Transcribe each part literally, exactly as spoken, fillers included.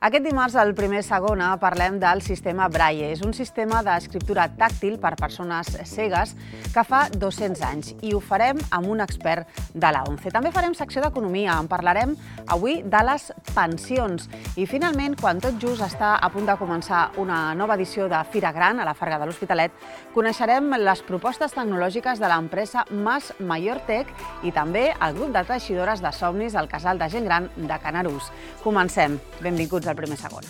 Aquest dimarts, al primer segona, parlem del sistema Braille. És un sistema d'escriptura tàctil per persones cegues que fa dos-cents anys i ho farem amb un expert de la ONCE. També farem secció d'economia, en parlarem avui de les pensions. I finalment, quan tot just està a punt de començar una nova edició de Fira Gran a la Farga de l'Hospitalet, coneixerem les propostes tecnològiques de l'empresa Mas Mayor Tech i també el grup de teixidores de somnis al Casal de Gent Gran de Canarús. Comencem. Benvinguts al primer segona.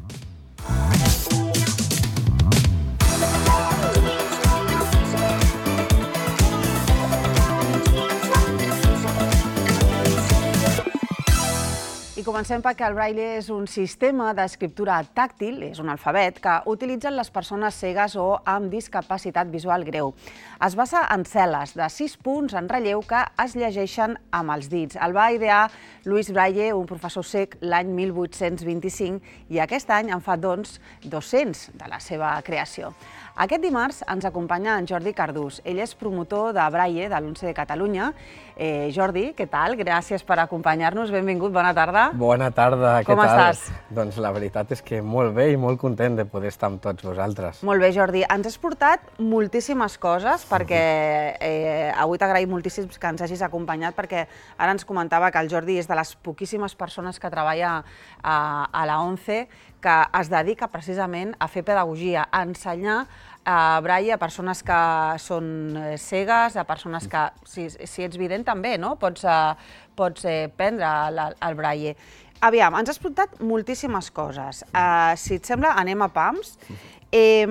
I comencem perquè el Braille és un sistema d'escriptura tàctil, és un alfabet, que utilitzen les persones cegues o amb discapacitat visual greu. Es basa en cel·les de sis punts en relleu que es llegeixen amb els dits. El va idear Louis Braille, un professor cec, l'any mil vuit-cents vint-i-cinc, i aquest any en fa, doncs, dos-cents de la seva creació. Aquest dimarts ens acompanya en Jordi Cardús. Ell és promotor de Braille de l'ONCE de Catalunya. Eh, Jordi, què tal? Gràcies per acompanyar-nos. Benvingut, bona tarda. Bona tarda, què tal? Com estàs? Doncs la veritat és que molt bé i molt content de poder estar amb tots vosaltres. Molt bé, Jordi. Ens has portat moltíssimes coses perquè eh, avui t'agraïm moltíssim que ens hagis acompanyat perquè ara ens comentava que el Jordi és de les poquíssimes persones que treballa a, a la ONCE que es dedica precisament a fer pedagogia, a ensenyar a Braille a persones que són cegues, a persones que, si, si ets vident també, no? Pots, uh, pots eh, prendre la, el Braille. Aviam, ens has portat moltíssimes coses. Uh, si et sembla, anem a pams. Eh,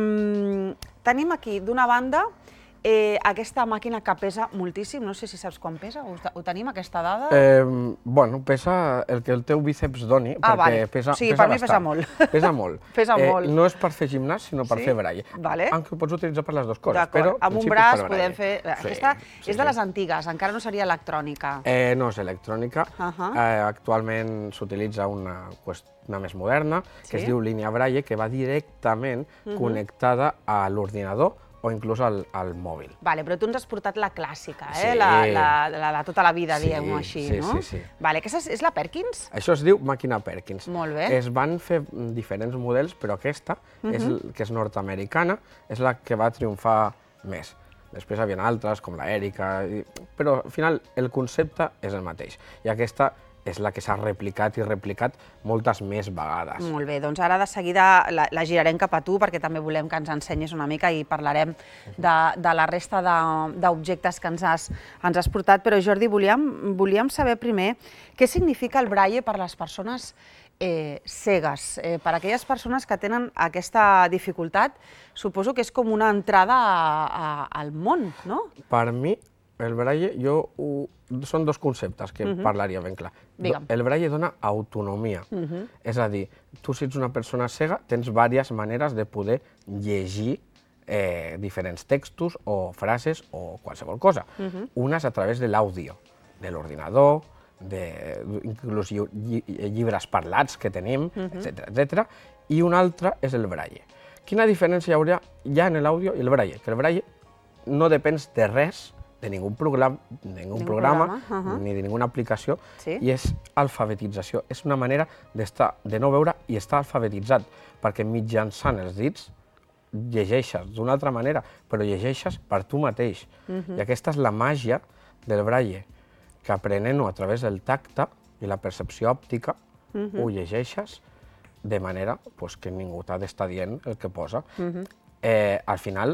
tenim aquí, d'una banda, Eh, aquesta màquina que pesa moltíssim, no sé si saps quan pesa, ho, ho tenim, aquesta dada? Eh, bueno, pesa el que el teu bíceps doni, ah, perquè vale. pesa, o sigui, pesa per mi bastant. pesa molt. Pesa molt. Pesa eh, molt. No és per fer gimnàs, sinó per sí? fer Braille. Vale. Aunque ho pots utilitzar per les dues coses, però amb un braç podem fer... Sí, aquesta sí, és de les antigues, encara no seria electrònica. Eh, no és electrònica. Uh -huh. eh, actualment s'utilitza una, una més moderna, que sí? es diu línia Braille, que va directament uh -huh. connectada a l'ordinador o inclús al, al mòbil. Vale, però tu ens has portat la clàssica, eh? Sí. La, la, la de tota la vida, sí, diguem-ho així, sí, no? Sí, sí. Vale, aquesta és, és la Perkins? Això es diu màquina Perkins. Molt bé. Es van fer diferents models, però aquesta, uh -huh. és, que és nord-americana, és la que va triomfar més. Després hi havia altres, com l'Erica, però al final el concepte és el mateix. I aquesta és la que s'ha replicat i replicat moltes més vegades. Molt bé, doncs ara de seguida la, la girarem cap a tu perquè també volem que ens ensenyis una mica i parlarem de, de la resta d'objectes que ens has, ens has portat. Però Jordi, volíem, volíem saber primer què significa el Braille per les persones eh, cegues. Eh, per aquelles persones que tenen aquesta dificultat, suposo que és com una entrada a, a, al món, no? Per mi, el Braille, jo ho, són dos conceptes que uh -huh. parlaria ben clar. Digue'm. El Braille dona autonomia, uh -huh. és a dir, tu si ets una persona cega tens diverses maneres de poder llegir eh, diferents textos o frases o qualsevol cosa. Uh -huh. Una és a través de l'àudio, de l'ordinador, de, inclús lli lli llibres parlats que tenim, uh -huh. etcètera, etcètera. I una altra és el Braille. Quina diferència hi hauria ja en l'àudio i el Braille? Que el Braille no depens de res, de ningú programa, ningú programa, programa uh -huh. ni de ninguna aplicació, sí? I és alfabetització. És una manera d'estar, de no veure i estar alfabetitzat, perquè mitjançant els dits llegeixes d'una altra manera, però llegeixes per tu mateix. Uh -huh. I aquesta és la màgia del Braille, que aprenent-ho a través del tacte i la percepció òptica, uh -huh. ho llegeixes de manera pues, que ningú t'ha d'estar dient el que posa. Uh -huh. eh, al final,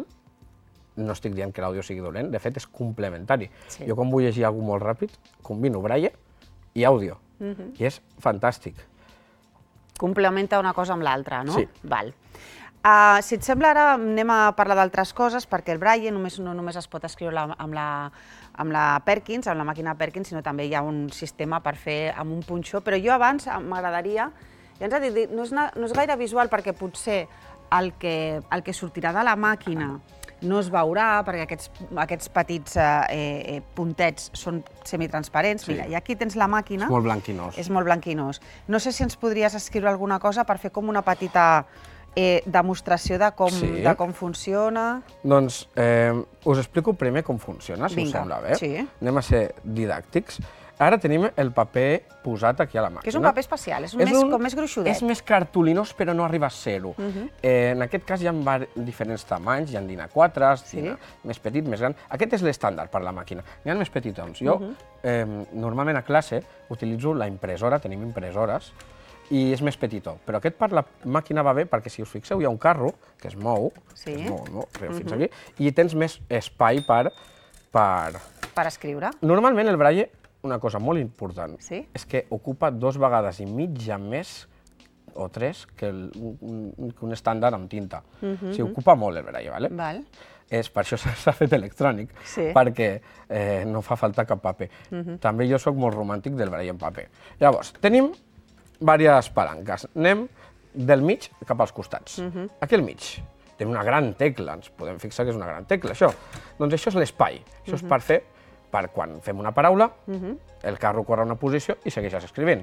no estic dient que l'àudio sigui dolent, de fet és complementari. Sí. Jo quan vull llegir alguna cosa molt ràpid, combino Braille i àudio, uh -huh. i és fantàstic. Complementa una cosa amb l'altra, no? Sí. Val. Uh, si et sembla, ara anem a parlar d'altres coses, perquè el Braille només, no només es pot escriure amb la, amb la Perkins, amb la màquina Perkins, sinó també hi ha un sistema per fer amb un punxó, però jo abans m'agradaria, ja ens ha dit, no és, no és gaire visual perquè potser el que, el que sortirà de la màquina no es veurà, perquè aquests, aquests petits eh, eh, puntets són semitransparents. Sí. Mira, i aquí tens la màquina. És molt blanquinós. És molt blanquinós. No sé si ens podries escriure alguna cosa per fer com una petita eh, demostració de com, sí. de com funciona. Doncs eh, us explico primer com funciona, si Vinga, us sembla bé. Sí. Anem a ser didàctics. Ara tenim el paper posat aquí a la màquina. Que és un paper especial, és, més, com més gruixudet. És més cartolinós, però no arriba a ser-ho. Uh -huh. eh, en aquest cas hi ha diferents tamanys, hi ha DIN A quatre, sí. DIN A més petit, més gran. Aquest és l'estàndard per la màquina. N'hi ha més petitons. Jo, uh -huh. eh, normalment a classe, utilitzo la impressora, tenim impressores, i és més petitó. Però aquest per la màquina va bé perquè, si us fixeu, hi ha un carro que es mou, sí. que es mou, no? Fins uh -huh. aquí, i tens més espai per... Per, per escriure. Normalment el braille, una cosa molt important, sí? és que ocupa dos vegades i mitja més o tres que, el, un, que un estàndard amb tinta. Uh -huh. O sigui, ocupa molt el braille, ¿vale? Val. És, per això s'ha fet electrònic, sí. perquè eh, no fa falta cap paper. Uh -huh. També jo sóc molt romàntic del braille en paper. Llavors, tenim diverses palanques. Anem del mig cap als costats. Uh -huh. Aquí al mig té una gran tecla, ens podem fixar que és una gran tecla, això. Doncs això és l'espai. Això uh -huh. és per fer, per quan fem una paraula, uh -huh. el carro corre a una posició i segueixes escrivint.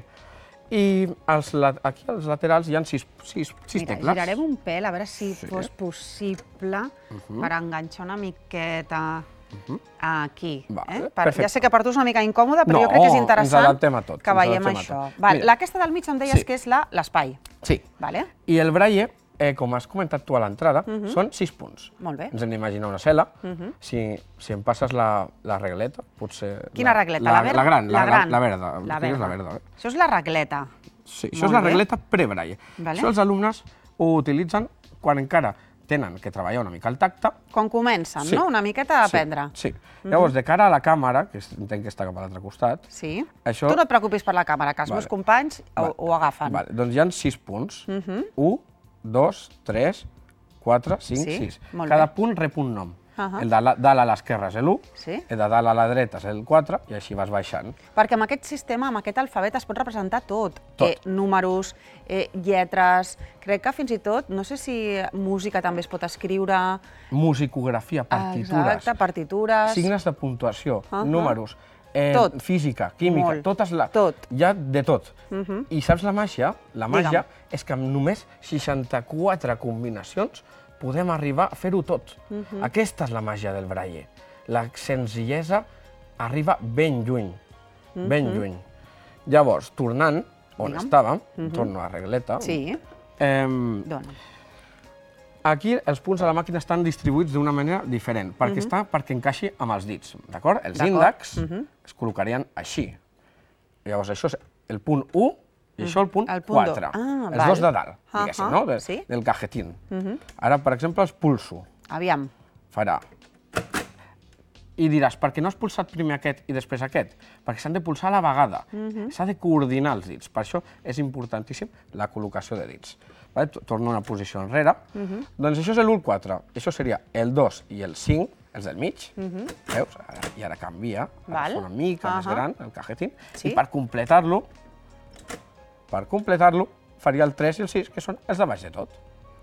I als, aquí als laterals hi ha sis, sis, sis Mira, tecles. girarem un pèl, a veure si sí. fos possible uh -huh. per enganxar una miqueta uh -huh. aquí. Vale, eh? per, ja sé que per tu és una mica incòmode, però no, jo crec que és interessant ens adaptem a tot, que veiem això. Val, aquesta del mig em deies sí. que és l'espai. Sí. Vale. I el braille, eh, com has comentat tu a l'entrada, uh -huh. són sis punts. Molt bé. Ens hem d'imaginar una cel·la. Uh -huh. si, si em passes la, la regleta, potser... Quina la, regleta? La, La, ver la gran, la, la, gran. la verda. La verda. És la verda eh? Això és la regleta. Sí, això Molt és la regleta pre-braille. Vale. Això els alumnes ho utilitzen quan encara tenen que treballar una mica al tacte. Quan comencen, sí. no? Una miqueta a aprendre. Sí. sí. Uh -huh. Llavors, de cara a la càmera, que entenc que està cap a l'altre costat... Sí. Això... Tu no et preocupis per la càmera, que els vale. meus companys vale. ho, ho agafen. Vale. Doncs hi ha sis punts. Uh -huh. un, dos, tres, quatre, cinc, sí? sis. Molt Cada bé. punt rep un nom. Uh -huh. El de la, dalt a l'esquerra és l'u, sí? el de dalt a la dreta és el quatre, i així vas baixant. Perquè amb aquest sistema, amb aquest alfabet, es pot representar tot. Tot. Eh, números, eh, lletres... Crec que fins i tot, no sé si música també es pot escriure... Musicografia, partitures... Exacte, partitures... Signes de puntuació, uh -huh. números... Eh, tot. Física, química, Molt. totes la... Tot. Hi ha de tot. Uh -huh. I saps la màgia? La màgia Digue'm. és que amb només seixanta-quatre combinacions podem arribar a fer-ho tot. Uh -huh. Aquesta és la màgia del braille. La senzillesa arriba ben lluny, uh -huh. ben lluny. Llavors, tornant on Digue'm. estàvem, uh -huh. torno a la regleta. Sí. Eh, Dona. Aquí els punts de la màquina estan distribuïts d'una manera diferent, perquè, uh -huh. està, perquè encaixi amb els dits, d'acord? Els índexs uh -huh. es col·locarien així. Llavors, això és el punt u i això el punt, el punt quatre. Ah, els val. dos de dalt, diguéssim, uh -huh. no? De, sí? del cajetín. Uh -huh. Ara, per exemple, els pulso. Aviam. Farà... I diràs, per què no has pulsat primer aquest i després aquest? Perquè s'han de pulsar a la vegada. Uh -huh. S'ha de coordinar els dits. Per això és importantíssim la col·locació de dits. Vale? Torno a una posició enrere. Uh -huh. Doncs això és l'u al quatre. Això seria el dos i el cinc, els del mig. Uh -huh. Veus? Ara, I ara canvia. Ara fa una mica uh -huh. més gran, el cajetín. Sí? I per completar-lo, per completar-lo, faria el tres i el sis, que són els de baix de tot.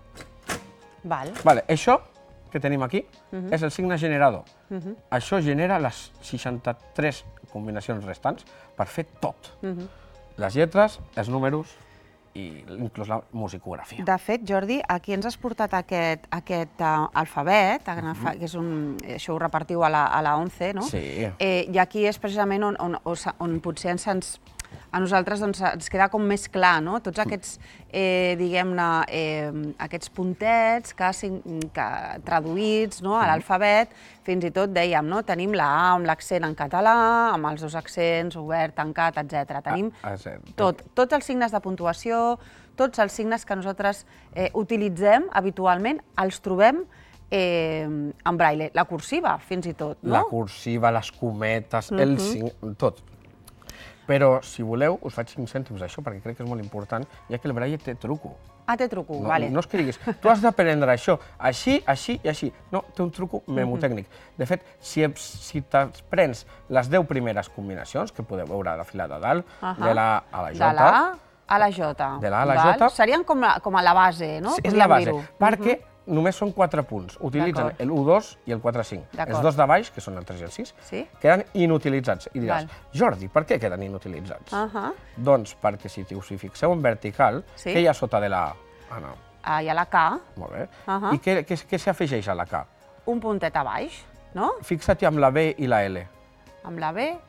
Val. Vale, això que tenim aquí uh -huh. és el signe generador. Uh -huh. Això genera les seixanta-tres combinacions restants per fer tot. Uh -huh. Les lletres, els números i inclús la musicografia. De fet, Jordi, aquí ens has portat aquest, aquest uh, alfabet, uh -huh. que és un, això ho repartiu a la, a la onze, no? Sí. Eh, I aquí és precisament on, on, on, on potser ens, ens a nosaltres doncs, ens queda com més clar, no? Tots aquests, eh, diguem-ne, eh, aquests puntets que, que traduïts no? a l'alfabet, fins i tot dèiem, no? Tenim la A amb l'accent en català, amb els dos accents, obert, tancat, etcètera. Tenim ah, tot, tots els signes de puntuació, tots els signes que nosaltres eh, utilitzem habitualment, els trobem eh, en braille. La cursiva, fins i tot, no? La cursiva, les cometes, uh -huh. el sign... tot. Però, si voleu, us faig cinc cèntims d'això, perquè crec que és molt important, ja que el braille té truco. Ah, té truco, no, vale. No és que diguis, tu has d'aprendre això, així, així i així. No, té un truco memotècnic. De fet, si, si t'aprens les deu primeres combinacions, que podeu veure a la fila de dalt, uh -huh. de la A a la J... De la A a la J. De la A a la J... Serien com a, com a la base, no? Sí, és la base, perquè uh -huh. només són quatre punts. Utilitzen l'u dos i el quatre cinc. Els dos de baix, que són el tres i el sis, sí? queden inutilitzats. I diràs, Val. Jordi, per què queden inutilitzats? Uh -huh. Doncs perquè si us hi fixeu en vertical, sí? què hi ha sota de la A? Ah, no. Ah, hi ha la K. Molt bé. Uh -huh. I què, què, què s'afegeix a la K? Un puntet a baix, no? Fixa't amb la B i la L. Amb la B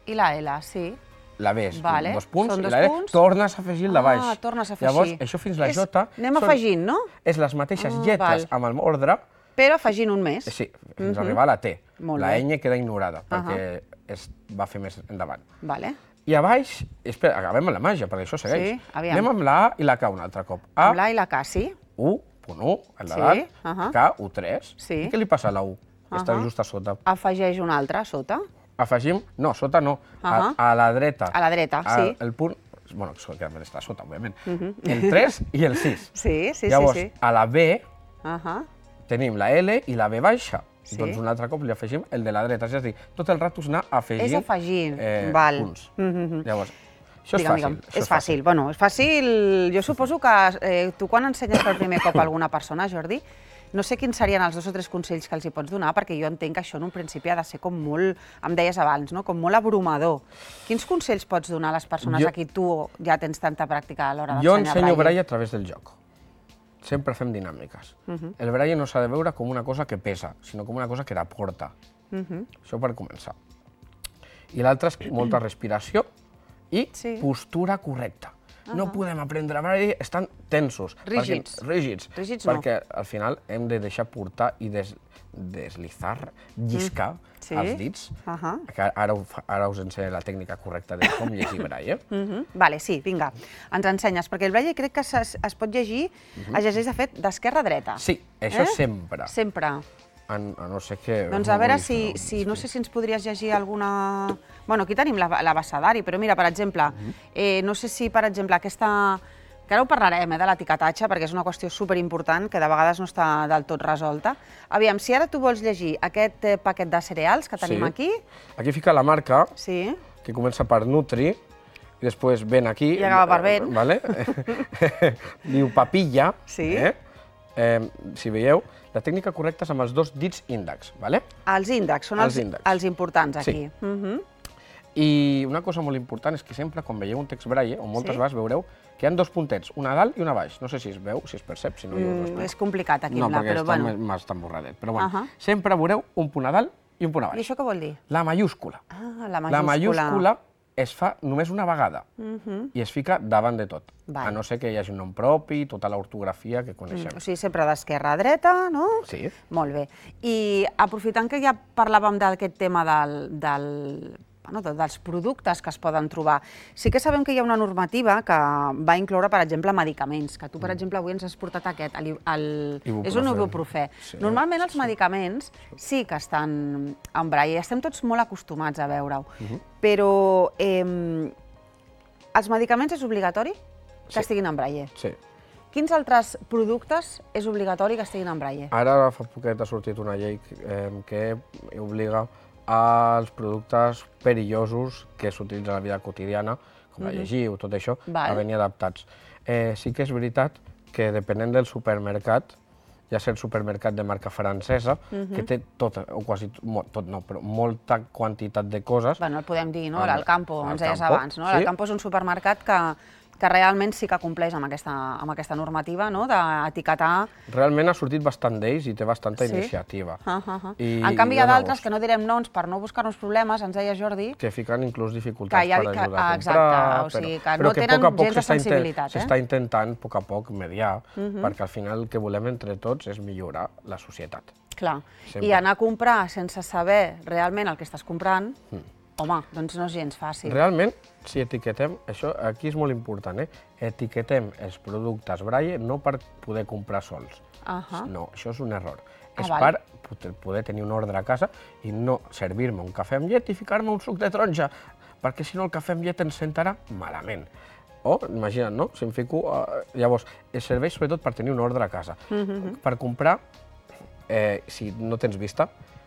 I la L, sí. La B és Vale. dos punts Són i dos la L punts. tornes a afegir el de baix. Ah, tornes a afegir. Llavors, això fins la És- J... anem són- afegint, no? És les mateixes Ah, lletres val. amb el ordre, Però afegint un més. sí, fins a arribar a la T. Molt La bé. ñ queda ignorada, perquè es va fer més endavant. Vale. I a baix, espera, acabem amb la màgia, perquè això segueix. Sí, aviam. Anem amb la A i la K un altre cop. A, Amb la i la K, sí. u, punt u, el de Sí, dalt, ahà. K, u tres. Sí. I què li passa a la U? Que està Ahà. just a sota. Afegeix un altre a sota. Afegim, no, sota no, Ahà. a, a la dreta. A la dreta, A- sí. El punt, bueno, això que està a sota, òbviament. El tres i el sis. Sí, sí, Llavors, sí, sí. a la B Ahà. tenim la L i la B baixa. Sí. Doncs un altre cop li afegim el de la dreta. És a dir, tot el rato és anar afegint, És afegint, eh, val. punts. Mhm. Llavors, això és Digue'm, fàcil. digue'm. això És fàcil. Bueno, és fàcil. Jo suposo que eh, tu quan ensenyes per primer cop a alguna persona, Jordi, no sé quins serien els dos o tres consells que els hi pots donar, perquè jo entenc que això en un principi ha de ser com molt, em deies abans, no? Com molt abrumador. Quins consells pots donar a les persones Jo- a qui tu ja tens tanta pràctica a l'hora Jo d'ensenyar ensenyo braille? braille a través del joc. Sempre fem dinàmiques. El braille no s'ha de veure com una cosa que pesa, sinó com una cosa que t'aporta. Això per començar. I l'altre és molta respiració i Sí. postura correcta. No podem aprendre braille estant tensos. Rígids. Perquè, rígids. Rígids no. Perquè al final hem de deixar portar i des, deslizar, lliscar Sí. els dits. Ahà. Que ara, ho fa- ara us ensenyaré la tècnica correcta de com llegir braille. Mhm. Vale, sí, vinga, ens ensenyes, perquè el braille crec que es, es pot llegir, es llegeix de fet d'esquerra a dreta. Sí, això Eh? sempre. Sempre. En, a no sé què... Doncs a veure si, si, no sé si ens podries llegir alguna... Bueno, aquí tenim la, la Bassadari, però mira, per exemple, eh, no sé si, per exemple, aquesta... Que ara ho parlarem, eh, de l'etiquetatge, perquè és una qüestió superimportant que de vegades no està del tot resolta. Aviam, si ara tu vols llegir aquest eh, paquet de cereals que tenim Sí. aquí... Aquí fica la marca, Sí. que comença per Nutri, i després ven aquí... I acaba per Ben. Vale? Diu papilla. Sí. Eh? Eh, si veieu, la tècnica correcta és amb els dos dits índex. Vale? Els índexs són Els els, índexs. els importants Sí. aquí. Mhm. I una cosa molt important és que sempre, quan veieu un text braille, o moltes Sí. vegades veureu que hi ha dos puntets, un a dalt i un a baix. No sé si es veu, si es percep, si no jo us ho Mm, explico. és complicat aquí, No, Bla, perquè però està bueno. més emborradet. Però bueno, Ahà. sempre veureu un punt a dalt i un punt a I baix. això què vol dir? La mayúscula. Ah, la La majúscula. mayúscula es fa només una vegada i es fica davant de tot, Val. a no ser que hi hagi un nom propi, tota l'ortografia que coneixem. O sigui, sempre d'esquerra a dreta, no? Sí. Molt bé. I aprofitant que ja parlàvem d'aquest tema del, del, bueno, de- dels productes que es poden trobar, sí que sabem que hi ha una normativa que va incloure, per exemple, medicaments, que tu, per exemple, avui ens has portat aquest, el, el, és un Ibuprofè. ibuprofè. Sí, Normalment sí, els medicaments sí que estan en braille, estem tots molt acostumats a veure-ho, però eh, els medicaments és obligatori que Sí. estiguin en braille. Sí. Quins altres productes és obligatori que estiguin en braille? Ara fa poquet ha sortit una llei eh, que obliga als productes perillosos que s'utilitzen a la vida quotidiana, com la llegir o tot això, Val. a venir adaptats. Eh, sí que és veritat que depenent del supermercat, ja ser el supermercat de marca francesa, que té tota, o quasi mo- tot, no, però molta quantitat de coses. Bueno, el podem dir, no? Amb- L'Alcampo, amb ens deies Alcampo, abans, no? sí. L'Alcampo és un supermercat que, que realment sí que compleix amb aquesta, amb aquesta normativa, no? D'etiquetar... Realment ha sortit bastant d'ells i té bastanta Sí? iniciativa. Uh -huh. I- En canvi, hi i ha dona d'altres gust. que no direm noms per no buscar-nos problemes, ens deia Jordi, Que fiquen inclús dificultats Que hi ha- per que- ajudar a ah, exacte, comprar. o sigui, que però, no però tenen a poc a poc gens de s'està inten- sensibilitat, eh? s'està intentant, a poc a poc, mediar, perquè al final el que volem entre tots és millorar la societat. clar, Sempre. i anar a comprar sense saber realment el que estàs comprant, home, doncs no és gens fàcil. Realment, si etiquetem, això aquí és molt important, eh? etiquetem els productes braille no per poder comprar sols. Ahà. No, això és un error. Ah, és val. per poder- poder tenir un ordre a casa i no servir-me un cafè amb llet i ficar-me un suc de taronja, perquè si no el cafè amb llet ens sentarà malament. O, imagina't, no? Si em fico... Eh, llavors, es serveix sobretot per tenir un ordre a casa. Per comprar, eh, si no tens vista,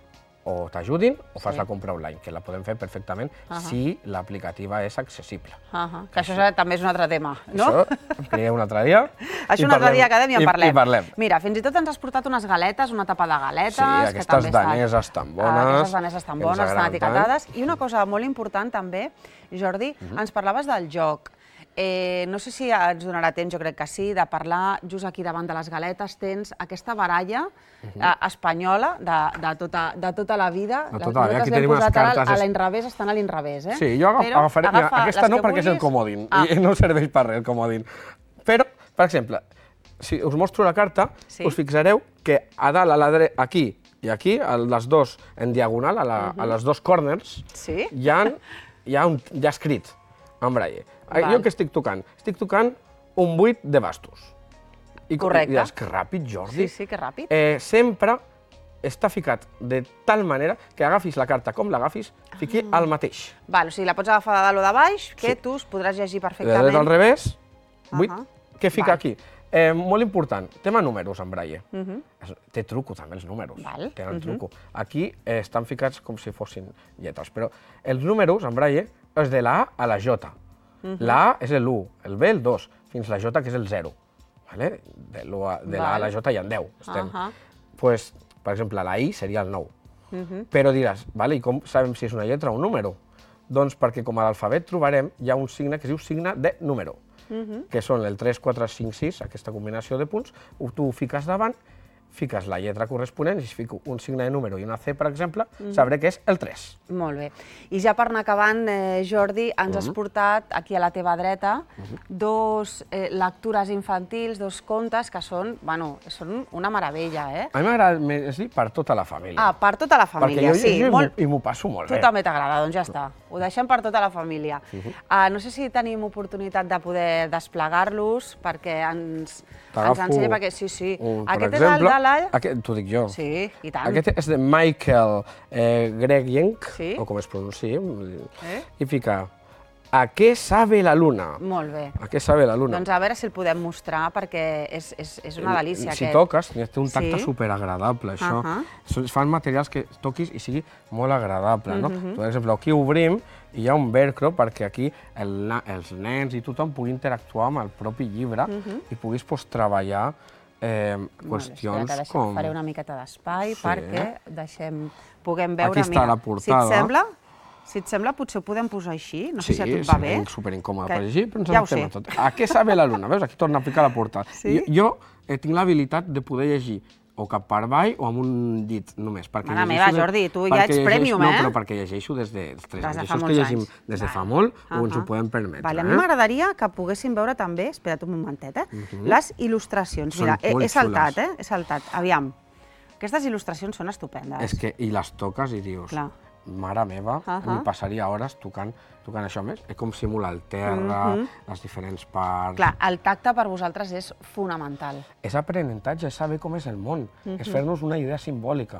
o t'ajudin o fas Sí. la compra online, que la podem fer perfectament si l'aplicativa és accessible. Ahà. Que això també és un altre tema, no? Això em crieu un altre dia. Això i un altre parlem- dia quedem i en i- parlem. I parlem. Mira, fins i tot ens has portat unes galetes, una tapa de galetes... Sí, que aquestes també estan- daneses tan bones, Ah, Aquestes daneses tan que ens bones, estan agraden etiquetades. I una cosa molt important també, Jordi, ens parlaves del joc. Eh, no sé si ens donarà temps, jo crec que sí, de parlar just aquí davant de les galetes. Tens aquesta baralla eh, espanyola de, de, tota, de tota la vida. De tota la vida. Nosaltres Aquí l'hem tenim unes posat ara cartes. a l'inrevés, estan a l'inrevés, eh? Sí, jo agaf, Però agafaré... Mira, agafa aquesta les no que perquè és el vulguis. comodín Ah. i no serveix per res el comodín. Però, per exemple, si us mostro la carta, Sí. us fixareu que a dalt, a la dre... aquí i aquí, a les dos en diagonal, a, la, a les dos corners, Sí? hi ha, hi ha, un, hi ha escrit en braille. Val. Jo què estic tocant? Estic tocant un vuit de bastos. I, Correcte. I diràs, que ràpid, Jordi. Sí, sí, que ràpid. Eh, sempre està ficat de tal manera que agafis la carta com l'agafis, fiqui Ah. el mateix. Val, o sigui, la pots agafar de dalt o de baix, que Sí. tu podràs llegir De perfectament. dret al revés, vuit, Ahà. què fica Val. aquí? Eh, molt important, tema números en braille. Es- Té truco també els números, Val. tenen truco. Aquí eh, estan ficats com si fossin lletres, però els números en braille és de la A a la J. La A és l'u, el B el dos, fins la J que és el zero. Vale? De, l'u a- de la A a la J hi ha deu. Estem. Ahà. Pues, per exemple, la I seria el nou. Però diràs, vale, i com sabem si és una lletra o un número? Doncs perquè com a l'alfabet trobarem, hi ha un signe que es diu signe de número, que són el tres, quatre, cinc, sis, aquesta combinació de punts, ho- tu ho fiques davant, fiques la lletra corresponent, i si fico un signe de número i una C, per exemple, sabré que és el tres. Molt bé. I ja per anar acabant, eh, Jordi, ens has portat aquí a la teva dreta dos eh, lectures infantils, dos contes que són, bueno, són una meravella, eh? A mi m'agrada més dir per tota la família. Ah, per tota la família, perquè jo sí. llegeixo i molt... m'ho- i m'ho passo molt Tu bé. també t'agrada, doncs ja està. Ho deixem per tota la família. Ah, no sé si tenim oportunitat de poder desplegar-los perquè ens, ens T'agafo ensenyi, perquè sí, sí. un, per Aquest exemple, és el de la... Aquest, t'ho dic jo. Sí, i tant. Aquest és de Michael eh, Gregyenk, Sí. o com es pronunciï, Eh? i fica ¿A qué sabe la luna? Molt bé. ¿A qué sabe la luna? Doncs a veure si el podem mostrar, perquè és, és, és una delícia. Si aquest. toques, té un tacte Sí. superagradable, això. Ahà. So- Es fan materials que toquis i sigui molt agradable, no? Mhm. Per exemple, aquí obrim i hi ha un velcro perquè aquí el, na- els nens i tothom pugui interactuar amb el propi llibre i puguis pues, treballar eh, Molt bé, qüestions espera, que deixem, com... faré una miqueta d'espai Sí. perquè deixem, puguem veure... Aquí està mira, la portada. Si et sembla, si et sembla potser ho podem posar així, no sé si a tu et va bé. Sí, superincòmode Que- per llegir, però ens ja ho adaptem a sé. tot. A què sabe la luna? Veus? Aquí torna a picar la portada. Sí? Jo, jo eh, tinc l'habilitat de poder llegir o cap per avall o amb un llit només. Perquè Mare llegeixo meva, de- Jordi, tu ja perquè ets llegeixo- premium, no, eh? No, però perquè llegeixo des de els tres Des de anys. fa Això és que molts llegim anys. des de Val. fa molt, o ens Ahà. ho podem permetre. Vale, a mi eh? m'agradaria que poguéssim veure també, espera't un momentet, eh? les il·lustracions. Són Mira, he, molt he saltat, xules. eh? He saltat. Aviam. Aquestes il·lustracions són estupendes. És que, i les toques i dius, Clar. mare meva, Ahà. em passaria hores tocant, tocant això més. És com simular el terra, les diferents parts. Clar, el tacte per vosaltres és fonamental. És aprenentatge, és saber com és el món, és fer-nos una idea simbòlica.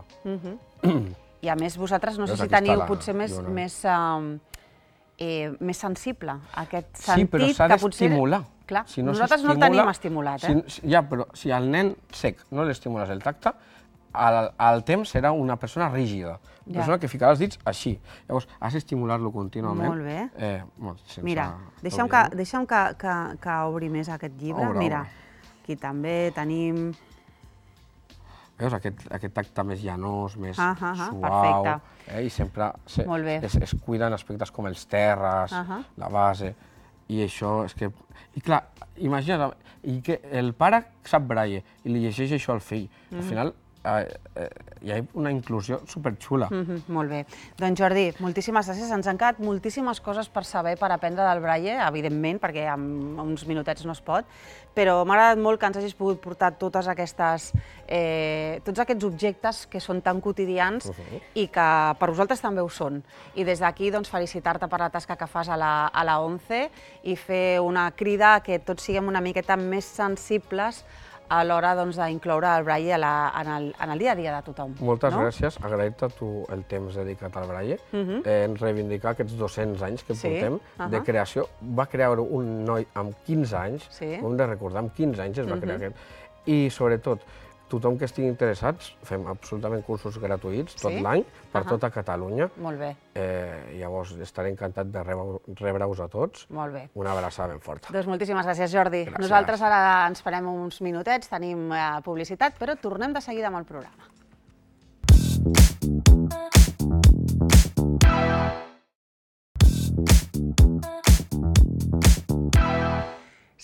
I a més, vosaltres no sé Veus, si aquí està teniu la potser més, lluna. més, um, eh, més sensible, aquest Sí, sentit però s'ha que potser... d'estimular. Clar, Si no nosaltres no el s'estimula- tenim estimulat, eh? Si, si- ja, però si al nen sec no li estimules el tacte, al, al temps serà una persona rígida, una Ja. persona que ficarà els dits així. Llavors, has d'estimular-lo contínuament. Molt bé. Eh, bueno, sense Mira, deixa'm, obrir, que, deixa'm que, que, que obri més aquest llibre. Obre, Mira, obre. aquí també tenim... Veus, aquest, aquest tacte més llanós, més Ah, ah, ah, suau, perfecte. eh, i sempre se, Molt bé. es, es cuiden aspectes com els terres, Ah, ah. la base, i això és que... I clar, imagina't, i que el pare sap braille i li llegeix això al fill, al Mm. final eh, eh, hi ha una inclusió superxula. Mhm, molt bé. Doncs Jordi, moltíssimes gràcies. Ens han quedat moltíssimes coses per saber, per aprendre del braille, evidentment, perquè en uns minutets no es pot, però m'ha agradat molt que ens hagis pogut portar totes aquestes, eh, tots aquests objectes que són tan quotidians i que per vosaltres també ho són. I des d'aquí, doncs, felicitar-te per la tasca que fas a la, a la ONCE i fer una crida a que tots siguem una miqueta més sensibles a l'hora doncs, d'incloure el braille a la, en, el, en el dia a dia de tothom. Moltes no? gràcies, agrair-te tu el temps dedicat al braille, eh, en reivindicar aquests dos-cents anys que Sí, portem de ahà. creació. Va crear un noi amb quinze anys, Sí. ho hem de recordar, amb quinze anys es va crear aquest. I sobretot, tothom que estigui interessats, fem absolutament cursos gratuïts tot Sí? l'any per Ahà. tota Catalunya. Molt bé, Eh, llavors estaré encantat de rebre- rebre-us a tots. molt bé. Una abraçada ben forta. Doncs moltíssimes gràcies, Jordi. Gràcies. Nosaltres ara ens farem uns minutets, tenim eh, publicitat, però tornem de seguida amb el programa.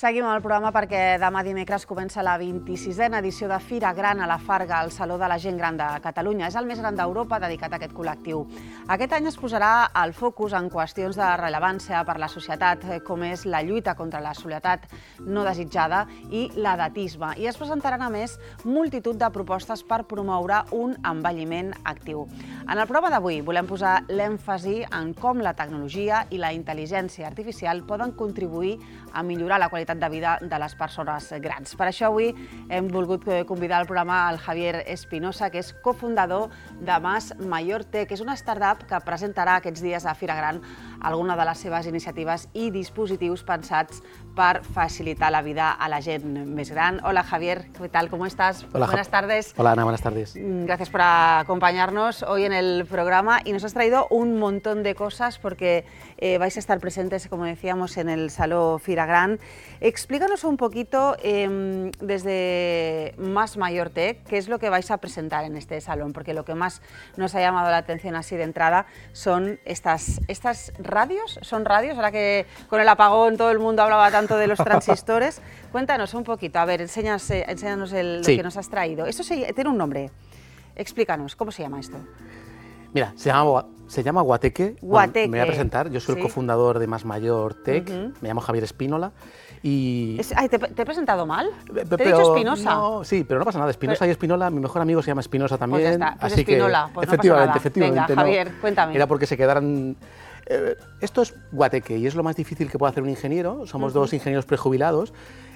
Seguim amb el programa perquè demà dimecres comença la vint-i-sisena edició de Fira Gran a la Farga, al Saló de la Gent Gran de Catalunya. És el més gran d'Europa dedicat a aquest col·lectiu. Aquest any es posarà el focus en qüestions de rellevància per la societat, com és la lluita contra la soledat no desitjada i l'edatisme. I es presentaran, a més, multitud de propostes per promoure un envelliment actiu. En el programa d'avui volem posar l'èmfasi en com la tecnologia i la intel·ligència artificial poden contribuir a millorar la qualitat de vida de les persones grans. Per això avui hem volgut convidar al programa el Javier Espinosa, que és cofundador de Mas Mayor Tech. És una startup que presentarà aquests dies a Fira Gran alguna de les seves iniciatives i dispositius pensats per facilitar la vida a la gent més gran. Hola Javier, ¿qué tal? ¿Cómo estás? Hola, buenas tardes. Hola Ana, buenas tardes. Gracias por acompañarnos hoy en el programa y nos has traído un montón de cosas porque eh, vais a estar presentes, como decíamos, en el Salón Fira Gran. Explícanos un poquito eh, desde Mas Mayor Tech qué es lo que vais a presentar en este salón, porque lo que más nos ha llamado la atención así de entrada son estas, estas radios, son radios, ahora que con el apagón todo el mundo hablaba tanto de los transistores. Cuéntanos un poquito, a ver, enséñanos, enséñanos el, lo sí. que nos has traído. Esto se, tiene un nombre, explícanos, ¿cómo se llama esto? Mira, se llama, se llama Guateque. Guateque. Bueno, me voy a presentar, yo soy sí. el cofundador de Mas Mayor Tech, uh-huh. me llamo Javier Espínola y... Es, ay, ¿te, ¿te he presentado mal? Pe ¿Te he dicho Espinosa? No, sí, pero no pasa nada, Espinosa pero... y Espínola, mi mejor amigo se llama Espinosa también. Pues ya está, pues así Espínola, que, pues efectivamente, no pasa nada. efectivamente. Venga, no, Javier, cuéntame. Era porque se quedaran... Eh, esto es Guateque y es lo más difícil que puede hacer un ingeniero, somos uh-huh. dos ingenieros prejubilados.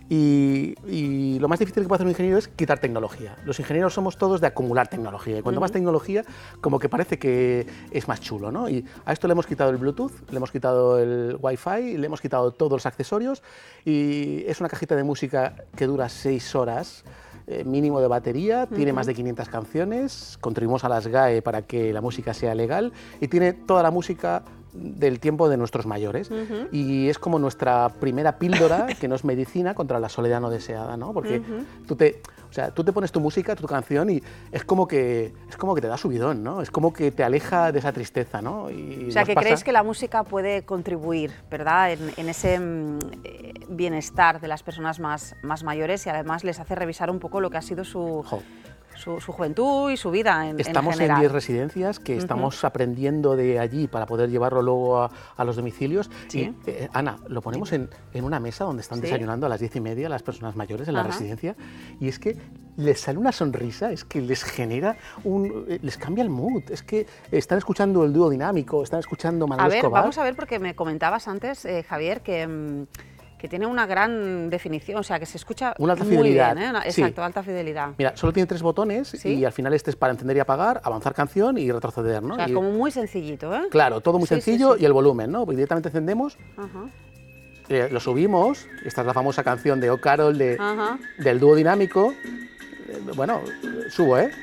Y, y lo más difícil que puede hacer un ingeniero es quitar tecnología. Los ingenieros somos todos de acumular tecnología y cuanto uh-huh. más tecnología, como que parece que es más chulo, ¿no? Y a esto le hemos quitado el Bluetooth, le hemos quitado el Wi-Fi, le hemos quitado todos los accesorios y es una cajita de música que dura seis horas. Eh, mínimo de batería, uh-huh. tiene más de quinientas canciones, contribuimos a las G A E para que la música sea legal y tiene toda la música del tiempo de nuestros mayores uh-huh. y es como nuestra primera píldora que no es medicina contra la soledad no deseada, ¿no? Porque uh-huh. tú te, o sea, tú te pones tu música, tu canción y es como que es como que te da subidón, ¿no? Es como que te aleja de esa tristeza, ¿no? Y o sea, que pasa... creéis que la música puede contribuir, ¿verdad? En, en ese mm, bienestar de las personas más, más mayores y además les hace revisar un poco lo que ha sido su... Jo. Su, su juventud y su vida en, Estamos en general. en diez residencias que estamos uh-huh. aprendiendo de allí para poder llevarlo luego a, a los domicilios. ¿Sí? Y, eh, Ana, lo ponemos en, en una mesa donde están ¿Sí? desayunando a las diez y media las personas mayores en la uh-huh. residencia y es que les sale una sonrisa, es que les genera un... les cambia el mood, es que están escuchando el dúo dinámico, están escuchando Manuel A ver, Escobar. vamos a ver, porque me comentabas antes, eh, Javier, que... Mmm, que tiene una gran definición, o sea, que se escucha una alta muy fidelidad. bien, ¿eh? Una, sí. Exacto, alta fidelidad. Mira, solo tiene tres botones ¿Sí? y al final este es para encender y apagar, avanzar canción y retroceder, ¿no? O sea, y, como muy sencillito, ¿eh? Claro, todo muy sí, sencillo sí, sí. y el volumen, ¿no? Pues directamente encendemos, uh-huh. eh, lo subimos, esta es la famosa canción de O Carol de, uh-huh. del dúo dinámico, eh, bueno, subo, ¿eh?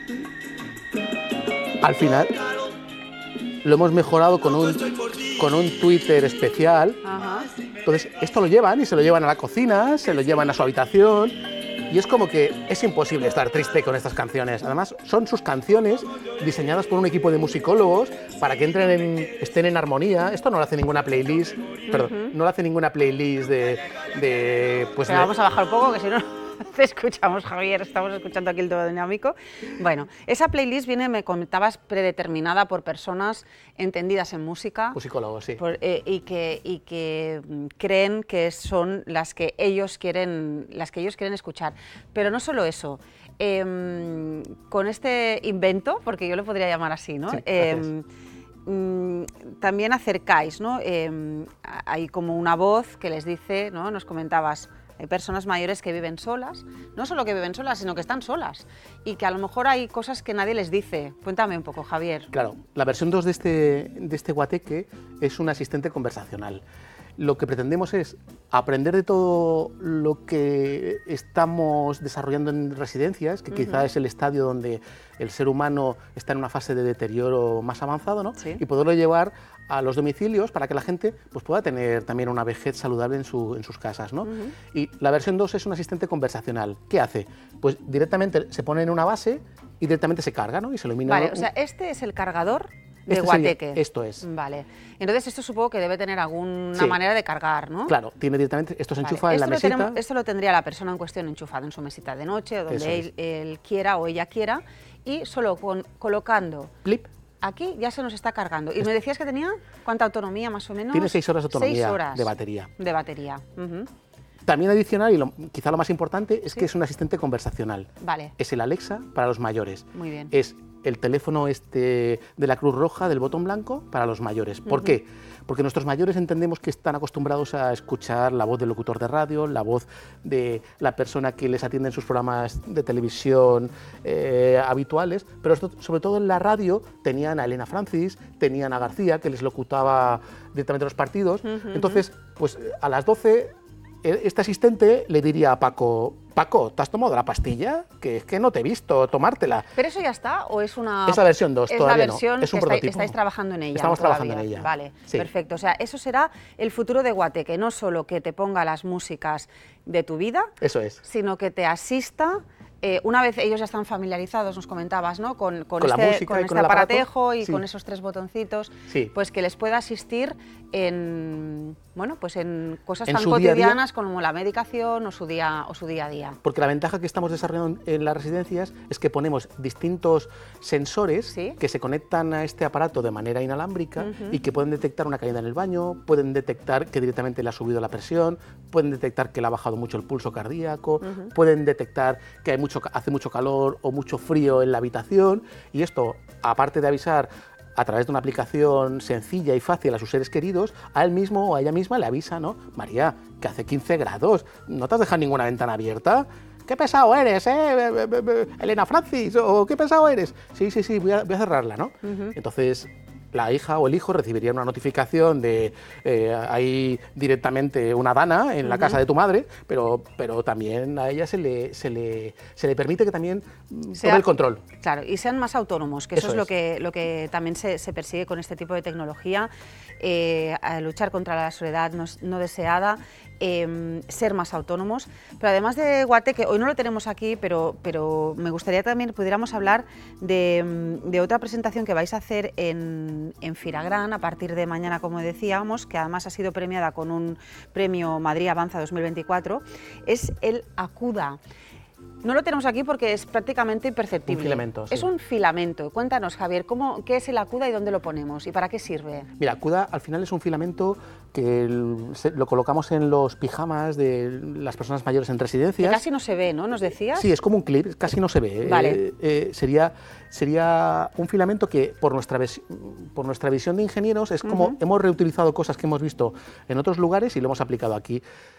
Al final lo hemos mejorado con un, con un Twitter especial. Ajá. Entonces, esto lo llevan y se lo llevan a la cocina, se lo llevan a su habitación y es como que es imposible estar triste con estas canciones. Además, son sus canciones diseñadas por un equipo de musicólogos para que entren en, estén en armonía. Esto no lo hace ninguna playlist, uh-huh. perdón, no lo hace ninguna playlist de... de pues Pero de, vamos a bajar un poco, que si no... Te escuchamos, Javier, estamos escuchando aquí el todo dinámico. Bueno, esa playlist viene, me comentabas, predeterminada por personas entendidas en música. Musicólogos, sí. Por, eh, y, que, y que creen que son las que ellos quieren, las que ellos quieren escuchar. Pero no solo eso. Eh, con este invento, porque yo lo podría llamar así, ¿no? Sí, eh, mm, también acercáis, ¿no? Eh, hay como una voz que les dice, ¿no? Nos comentabas. Hay personas mayores que viven solas, no solo que viven solas, sino que están solas y que a lo mejor hay cosas que nadie les dice. Cuéntame un poco, Javier. Claro, la versión dos de este, de este Guateque es un asistente conversacional. Lo que pretendemos es aprender de todo lo que estamos desarrollando en residencias, que uh-huh. quizá es el estadio donde el ser humano está en una fase de deterioro más avanzado, ¿no? Sí. Y poderlo llevar a los domicilios para que la gente pues, pueda tener también una vejez saludable en, su, en sus casas, ¿no? Uh-huh. Y la versión dos es un asistente conversacional. ¿Qué hace? Pues directamente se pone en una base y directamente se carga, ¿no? Y se elimina. Vale, o sea, este es el cargador de Este sería- Guateque. esto es. Vale. Entonces esto supongo que debe tener alguna Sí. manera de cargar, ¿no? Claro, tiene directamente, esto se Vale. enchufa en la Esto lo mesita. tenemos- esto lo tendría la persona en cuestión enchufado en su mesita de noche, o Eso donde es. él, él quiera o ella quiera, y solo con, colocando Plip. aquí ya se nos está cargando. Y me decías que tenía cuánta autonomía más o menos. Tiene seis horas de autonomía Seis horas de batería. De batería. Ujú. También adicional, y lo- quizá lo más importante, es Sí. que es un asistente conversacional. Vale. Es el Alexa para los mayores. Muy bien. Es el teléfono este de la Cruz Roja, del botón blanco, para los mayores. ¿Por qué? Porque nuestros mayores entendemos que están acostumbrados a escuchar la voz del locutor de radio, la voz de la persona que les atiende en sus programas de televisión eh, habituales, pero esto- sobre todo en la radio tenían a Elena Francis, tenían a García, que les locutaba directamente los partidos. Entonces, pues a las doce... este asistente le diría a Paco, Paco, ¿te has tomado la pastilla? Que es que no te he visto tomártela. ¿Pero eso ya está o es una...? Es la versión dos, es todavía la no, versión es un que estáis, prototipo. estáis trabajando en ella. Estamos todavía. trabajando en ella. Vale, Sí. perfecto. O sea, eso será el futuro de Guateque, no solo que te ponga las músicas de tu vida, Eso es. sino que te asista. Eh, una vez ellos ya están familiarizados, nos comentabas, ¿no? Con, con Con la este, música con y este con el aparato. aparatejo y Sí. con esos tres botoncitos, Sí. pues que les pueda asistir en, bueno, pues en cosas En tan su día a día. cotidianas como la medicación o su día, o su día a día. Porque la ventaja que estamos desarrollando en las residencias es que ponemos distintos sensores Sí. que se conectan a este aparato de manera inalámbrica y que pueden detectar una caída en el baño, pueden detectar que directamente le ha subido la presión, pueden detectar que le ha bajado mucho el pulso cardíaco, pueden detectar que hay mucho, ca- hace mucho calor o mucho frío en la habitación, y esto, aparte de avisar a través de una aplicación sencilla y fácil a sus seres queridos, a él mismo o a ella misma le avisa, ¿no? María, que hace quince grados, ¿no te has dejado ninguna ventana abierta? ¡Qué pesado eres, eh! Be- be- be- be- Elena Francis, o qué pesado eres. Sí, sí, sí, voy a, voy a cerrarla, ¿no? Entonces, la hija o el hijo recibiría una notificación de eh, hay directamente una dana en la casa de tu madre, pero, pero también a ella se le, se le, se le permite que también mm, Sea- tome el control. Claro, y sean más autónomos, que eso, Eso es, lo es. que, lo que también se, se persigue con este tipo de tecnología, eh, a luchar contra la soledad no, no deseada, eh, ser más autónomos. Pero además de Guateque, hoy no lo tenemos aquí, pero, pero me gustaría también que pudiéramos hablar de, de otra presentación que vais a hacer en, en Firagrán a partir de mañana, como decíamos, que además ha sido premiada con un premio Madrid Avanza dos mil veinticuatro, es el Acuda. No lo tenemos aquí porque es prácticamente imperceptible. Un filamento, sí. Es un filamento. Cuéntanos, Javier, ¿cómo, ¿qué es el Acuda y dónde lo ponemos? ¿Y para qué sirve? Mira, CUDA al final es un filamento que el- se- lo colocamos en los pijamas de las personas mayores en Que residencias. casi no se ve, ¿no? ¿Nos decías? Sí, es como un clip, casi no se ve. Vale. Eh, eh, sería, sería un filamento que, por nuestra, ves- por nuestra visión de ingenieros, es como hemos reutilizado cosas que hemos visto en otros lugares y lo hemos aplicado aquí.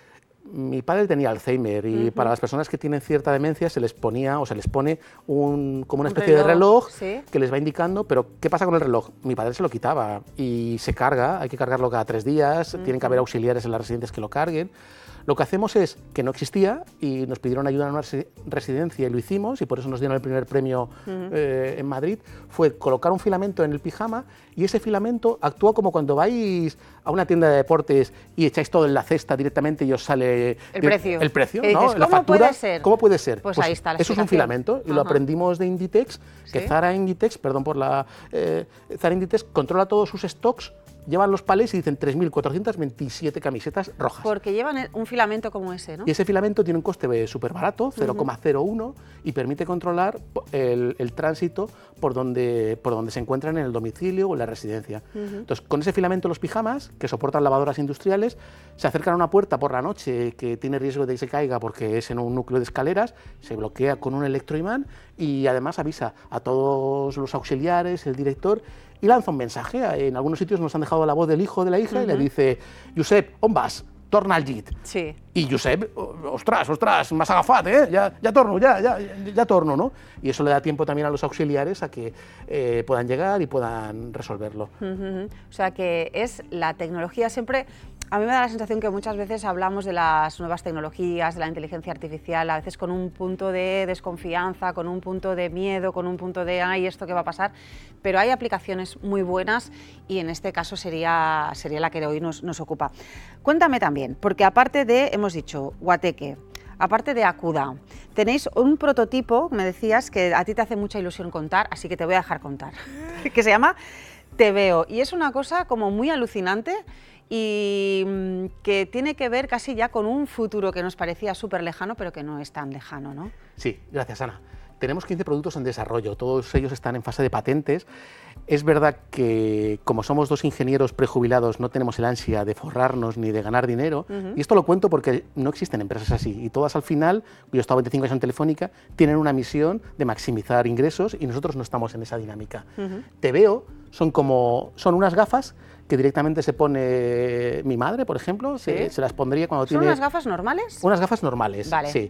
Mi padre tenía Alzheimer y para las personas que tienen cierta demencia se les ponía o se les pone un, como una Un especie de reloj, reloj sí. que les va indicando, pero ¿qué pasa con el reloj? Mi padre se lo quitaba y se carga, hay que cargarlo cada tres días, tienen que haber auxiliares en las residencias que lo carguen. Lo que hacemos es que no existía y nos pidieron ayuda en una resi- residencia y lo hicimos y por eso nos dieron el primer premio eh, en Madrid, fue colocar un filamento en el pijama y ese filamento actúa como cuando vais a una tienda de deportes y echáis todo en la cesta directamente y os sale El di- precio. el precio, Que ¿no? dices, La ¿cómo factura. puede ser? ¿Cómo puede ser? Pues ahí está la Eso es un explicación. filamento y lo Ajá. aprendimos de Inditex, que Sí. Zara Inditex, perdón por la... eh, Zara Inditex controla todos sus stocks, llevan los palés y dicen tres mil cuatrocientas veintisiete camisetas rojas. Porque llevan el- un filamento como ese, ¿no? Y ese filamento tiene un coste súper barato, cero coma cero uno, y permite controlar el, el tránsito por donde, por donde se encuentran en el domicilio o en la residencia. Entonces, con ese filamento los pijamas, que soportan lavadoras industriales, se acercan a una puerta por la noche que tiene riesgo de que se caiga porque es en un núcleo de escaleras, se bloquea con un electroimán y además avisa a todos los auxiliares, el director, y lanza un mensaje. En algunos sitios nos han dejado la voz del hijo o de la hija y le dice, Josep, on vas? Torna al llit. Sí. I Josep, oh, ostras, ostras, m'has agafat, eh? Ja, ja torno, ja, ja, ja torno, ¿no? Y eso le da tiempo también a los auxiliares a que eh, puedan llegar y puedan resolverlo. Ujú. O sea que es la tecnología siempre. A mí me da la sensación que muchas veces hablamos de las nuevas tecnologías, de la inteligencia artificial, a veces con un punto de desconfianza, con un punto de miedo, con un punto de ay, ¿esto qué va a pasar? Pero hay aplicaciones muy buenas y en este caso sería, sería la que hoy nos, nos ocupa. Cuéntame también, porque aparte de, hemos dicho, Guateque, aparte de Acuda, tenéis un prototipo, me decías, que a ti te hace mucha ilusión contar, así que te voy a dejar contar, que se llama Te Veo. Y es una cosa como muy alucinante y mm, que tiene que ver casi ya con un futuro que nos parecía súper lejano, pero que no es tan lejano, ¿no? Sí, gracias, Ana. Tenemos quince productos en desarrollo, todos ellos están en fase de patentes. Es verdad que como somos dos ingenieros prejubilados no tenemos el ansia de forrarnos ni de ganar dinero, uh-huh. y esto lo cuento porque no existen empresas así, y todas al final, yo he estado veinticinco años en Telefónica, tienen una misión de maximizar ingresos y nosotros no estamos en esa dinámica. Uh-huh. Te Veo son como, son unas gafas que directamente se pone mi madre, por ejemplo, ¿sí? se, se las pondría cuando ¿Son tiene... ¿Son unas gafas normales? Unas gafas normales, vale. sí,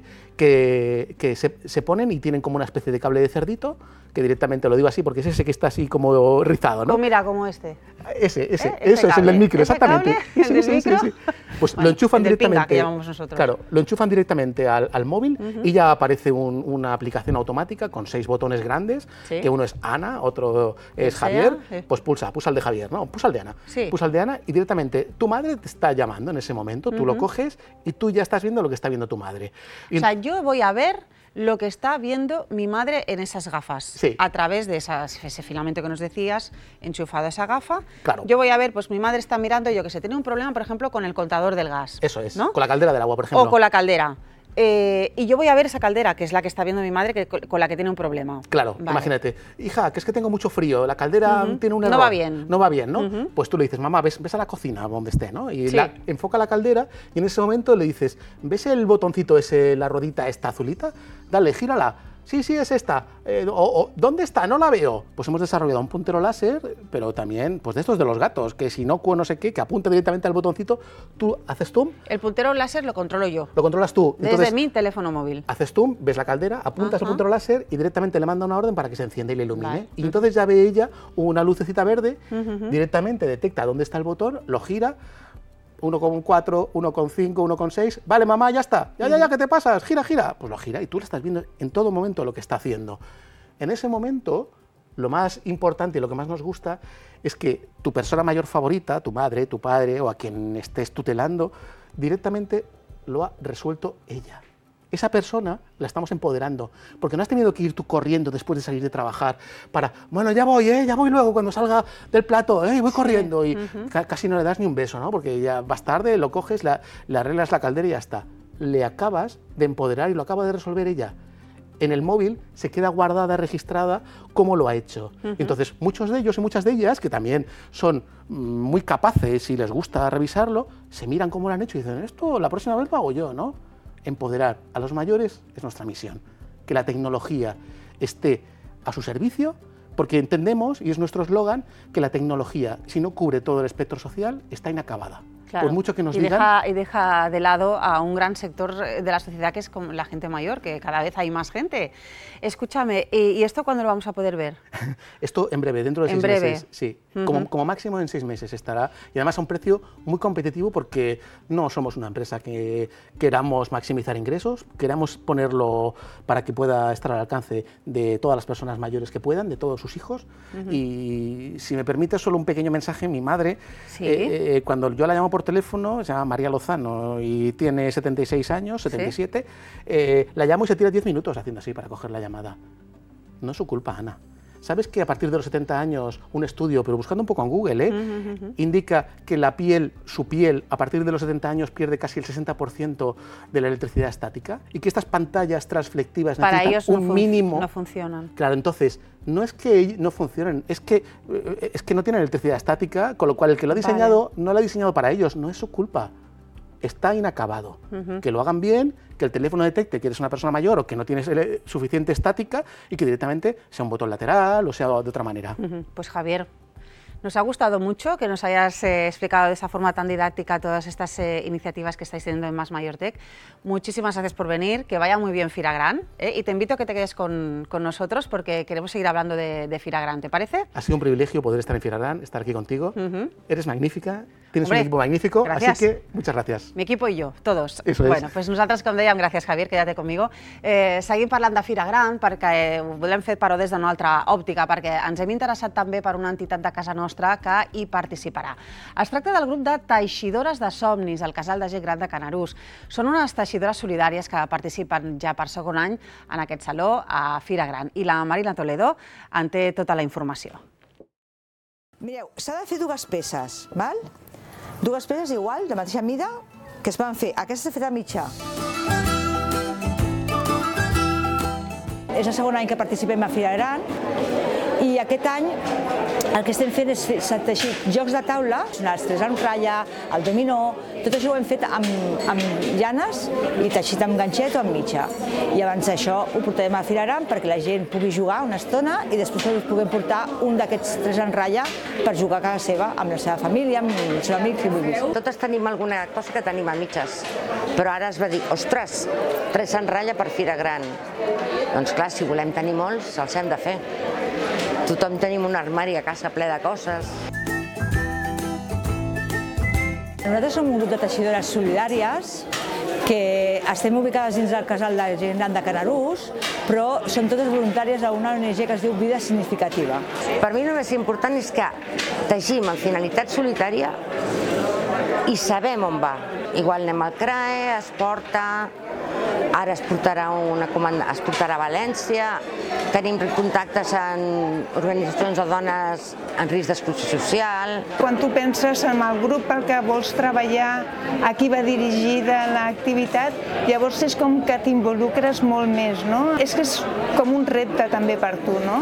que, que se, se ponen y tienen como una especie de cable de cerdito, que directamente, lo digo así porque es ese que está así como rizado, ¿no? Oh, mira, como este. Ese, ese, ¿Eh? eso es el del micro, ¿Ese exactamente. Cable? Ese, ¿El del ese, micro? ese, ese. Pues bueno, lo enchufan el del directamente. pinga, que llamamos nosotros. Claro, lo enchufan directamente al, al móvil uh-huh. y ya aparece un, una aplicación automática con seis botones grandes, ¿sí? que uno es Ana, otro es Javier, sí. pues pulsa, pulsa el de Javier, no, pulsa el de Ana. Sí. Pulsa el de Ana y directamente tu madre te está llamando en ese momento, tú uh-huh. lo coges y tú ya estás viendo lo que está viendo tu madre. Y o sea, yo voy a ver lo que está viendo mi madre en esas gafas, sí. a través de esas, ese filamento que nos decías, enchufado a esa gafa. Claro. Yo voy a ver, pues mi madre está mirando, yo que sé, tiene un problema, por ejemplo, con el contador del gas. Eso es, ¿no? con la caldera del agua, por ejemplo. O con la caldera. Eh, y yo voy a ver esa caldera, que es la que está viendo mi madre, que, con la que tiene un problema. Claro, vale. Imagínate, hija, que es que tengo mucho frío, la caldera uh-huh. tiene un error. No va bien. No va bien, ¿no? Uh-huh. Pues tú le dices, mamá, ves, ves a la cocina donde esté, ¿no? Y sí. la, enfoca la caldera y en ese momento le dices, ¿ves el botoncito ese, la rodita esta azulita? Dale, gírala. Sí, sí, es esta. Eh, o, o, ¿Dónde está? No la veo. Pues hemos desarrollado un puntero láser, pero también, pues de estos de los gatos, que si no, no sé qué, que apunta directamente al botoncito, tú haces zoom. El puntero láser lo controlo yo. Lo controlas tú. Desde Entonces, mi teléfono móvil. Haces zoom, ves la caldera, apuntas el puntero láser y directamente le manda una orden para que se encienda y le ilumine. Vale. Y entonces ya ve ella una lucecita verde, uh-huh. directamente detecta dónde está el botón, lo gira, uno coma cuatro, uno coma cinco, uno coma seis, vale mamá, ya está, ya, ya, ya, ¿qué te pasas? Gira, gira, pues lo gira y tú le estás viendo en todo momento lo que está haciendo. En ese momento, lo más importante y lo que más nos gusta es que tu persona mayor favorita, tu madre, tu padre o a quien estés tutelando, directamente lo ha resuelto ella. Esa persona la estamos empoderando, porque no has tenido que ir tú corriendo después de salir de trabajar para, bueno, ya voy, ¿eh? ya voy luego cuando salga del plato, ¿eh? voy sí. corriendo y uh-huh. ca- casi no le das ni un beso, ¿no? Porque ya vas tarde, lo coges, la, le arreglas la caldera y ya está. Le acabas de empoderar y lo acaba de resolver ella. En el móvil se queda guardada, registrada, cómo lo ha hecho. Uh-huh. Entonces, muchos de ellos y muchas de ellas, que también son muy capaces y les gusta revisarlo, se miran cómo lo han hecho y dicen, esto la próxima vez lo hago yo, ¿no? Empoderar a los mayores es nuestra misión, que la tecnología esté a su servicio, porque entendemos, y es nuestro eslogan, que la tecnología, si no cubre todo el espectro social, está inacabada. Claro. Por mucho que nos y digan... Deja, y deja de lado a un gran sector de la sociedad que es como la gente mayor, que cada vez hay más gente. Escúchame, ¿y, y esto cuándo lo vamos a poder ver? Esto en breve, dentro de en seis breve. meses. Sí, uh-huh. como, como máximo en seis meses estará. Y además a un precio muy competitivo porque no somos una empresa que queramos maximizar ingresos, queramos ponerlo para que pueda estar al alcance de todas las personas mayores que puedan, de todos sus hijos. Uh-huh. Y si me permite solo un pequeño mensaje, mi madre, ¿sí? eh, eh, cuando yo la llamo por teléfono, se llama María Lozano y tiene setenta y seis años, setenta y siete, ¿sí? eh, la llamo y se tira diez minutos haciendo así para coger la llamada. No es su culpa, Ana. ¿Sabes que a partir de los setenta años, un estudio, pero buscando un poco en Google, ¿eh? uh-huh, uh-huh. indica que la piel, su piel, a partir de los setenta años pierde casi el sesenta por ciento de la electricidad estática y que estas pantallas transflectivas para necesitan ellos un no mínimo... no funcionan. Claro, entonces, no es que no funcionen, es que, es que no tienen electricidad estática, con lo cual el que lo ha diseñado vale. no lo ha diseñado para ellos, no es su culpa. Está inacabado. Uh-huh. Que lo hagan bien, que el teléfono detecte que eres una persona mayor o que no tienes suficiente estática y que directamente sea un botón lateral o sea de otra manera. Uh-huh. Pues Javier, nos ha gustado mucho que nos hayas eh, explicado de esa forma tan didáctica todas estas eh, iniciativas que estáis teniendo en Más Mayor Tech. Muchísimas gracias por venir, que vaya muy bien Firagran, ¿eh? y te invito a que te quedes con, con nosotros porque queremos seguir hablando de, de Firagran, ¿te parece? Ha sido un privilegio poder estar en Firagran, estar aquí contigo. Uh-huh. Eres magnífica, tienes Hombre, un equipo magnífico, gracias. Así que muchas gracias. Mi equipo i jo, todos. Eso bueno, és. pues nosaltres, com dèiem, gràcies Javier, quédate conmigo. Eh, seguim parlant de Firagran perquè ho volem fer però des d'una altra òptica, perquè ens hem interessat també per una entitat de casa nostra que hi participarà. Es tracta del grup de teixidores de somnis, el Casal de Gent Gran de Canarús. Són unes teixidores solidàries que participen ja per segon any en aquest saló a Firagran. I la Marina Toledo en té tota la informació. Mireu, s'ha de fer dues peces, val? Dues peces igual, de mateixa mida, que es poden fer. Aquesta s'ha fet a mitjà. És el segon any que participem a Fira Gran i aquest any el que estem fent és teixir jocs de taula, els tres en ratlla, el dominó, tot això ho hem fet amb, amb llanes i teixit amb ganxet o amb mitja. I abans d'això ho portarem a Fira Gran perquè la gent pugui jugar una estona i després us puguem portar un d'aquests tres en ratlla per jugar a casa seva, amb la seva família, amb el seu amic, si vulguis. Totes tenim alguna cosa que tenim a mitges, però ara es va dir, ostres, tres en ratlla per Fira Gran. Doncs clar, si volem tenir molts, els hem de fer. Tothom tenim un armari a casa ple de coses. Nosaltres som un grup de teixidores solidàries que estem ubicades dins del casal de gent gran de Canarús, però són totes voluntàries a una O N G que es diu Vida Significativa. Per mi el més important és que teixim amb finalitat solitària i sabem on va. Igual anem al C R A E, es porta, ara es portarà, una comanda, es portarà a València, tenim contactes amb organitzacions de dones en risc d'exclusió social. Quan tu penses en el grup pel que vols treballar, a qui va dirigida l'activitat, llavors és com que t'involucres molt més, no? És que és com un repte també per tu, no?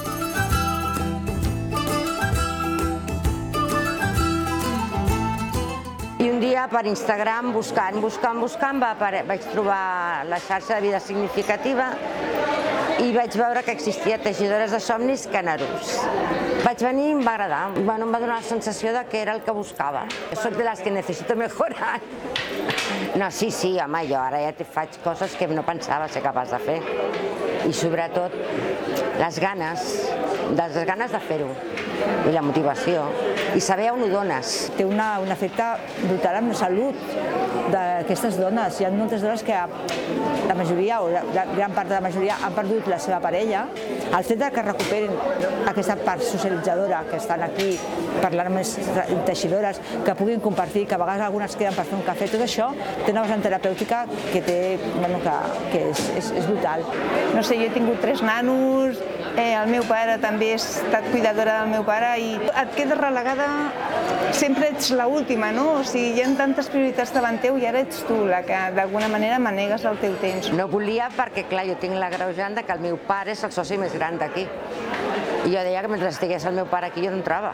I un dia per Instagram, buscant, buscant, buscant, vaig trobar la xarxa de Vida Significativa i vaig veure que existia Teixidores de Somnis Canarús. Vaig venir i em va agradar. Bueno, em va donar la sensació de que era el que buscava. Soc de les que necessito mejorar. No, sí, sí, home, jo ara ja faig coses que no pensava ser capaç de fer. I sobretot les ganes, les ganes de fer-ho i la motivació i saber on ho dones. Té una, un efecte brutal amb la salut d'aquestes dones. Hi ha moltes dones que la majoria, o la gran part de la majoria, han perdut la seva parella. El fet que recuperin aquesta part socialitzadora, que estan aquí parlant amb les teixidores, que puguin compartir, que a vegades algunes queden per fer un cafè, tot això té una vessant terapèutica que, té, bueno, que, que és, és, és brutal. No sé, jo he tingut tres nanos, eh, el meu pare també ha estat cuidadora del meu pare i et quedes relegada, sempre ets l'última, no? O sigui, hi ha tantes prioritats davant teu i ara ets tu la que d'alguna manera manegues el teu temps. No volia perquè, clar, jo tinc l'agreujant que el meu pare és el soci més gran d'aquí. I jo deia que mentre estigués el meu pare aquí jo no entrava.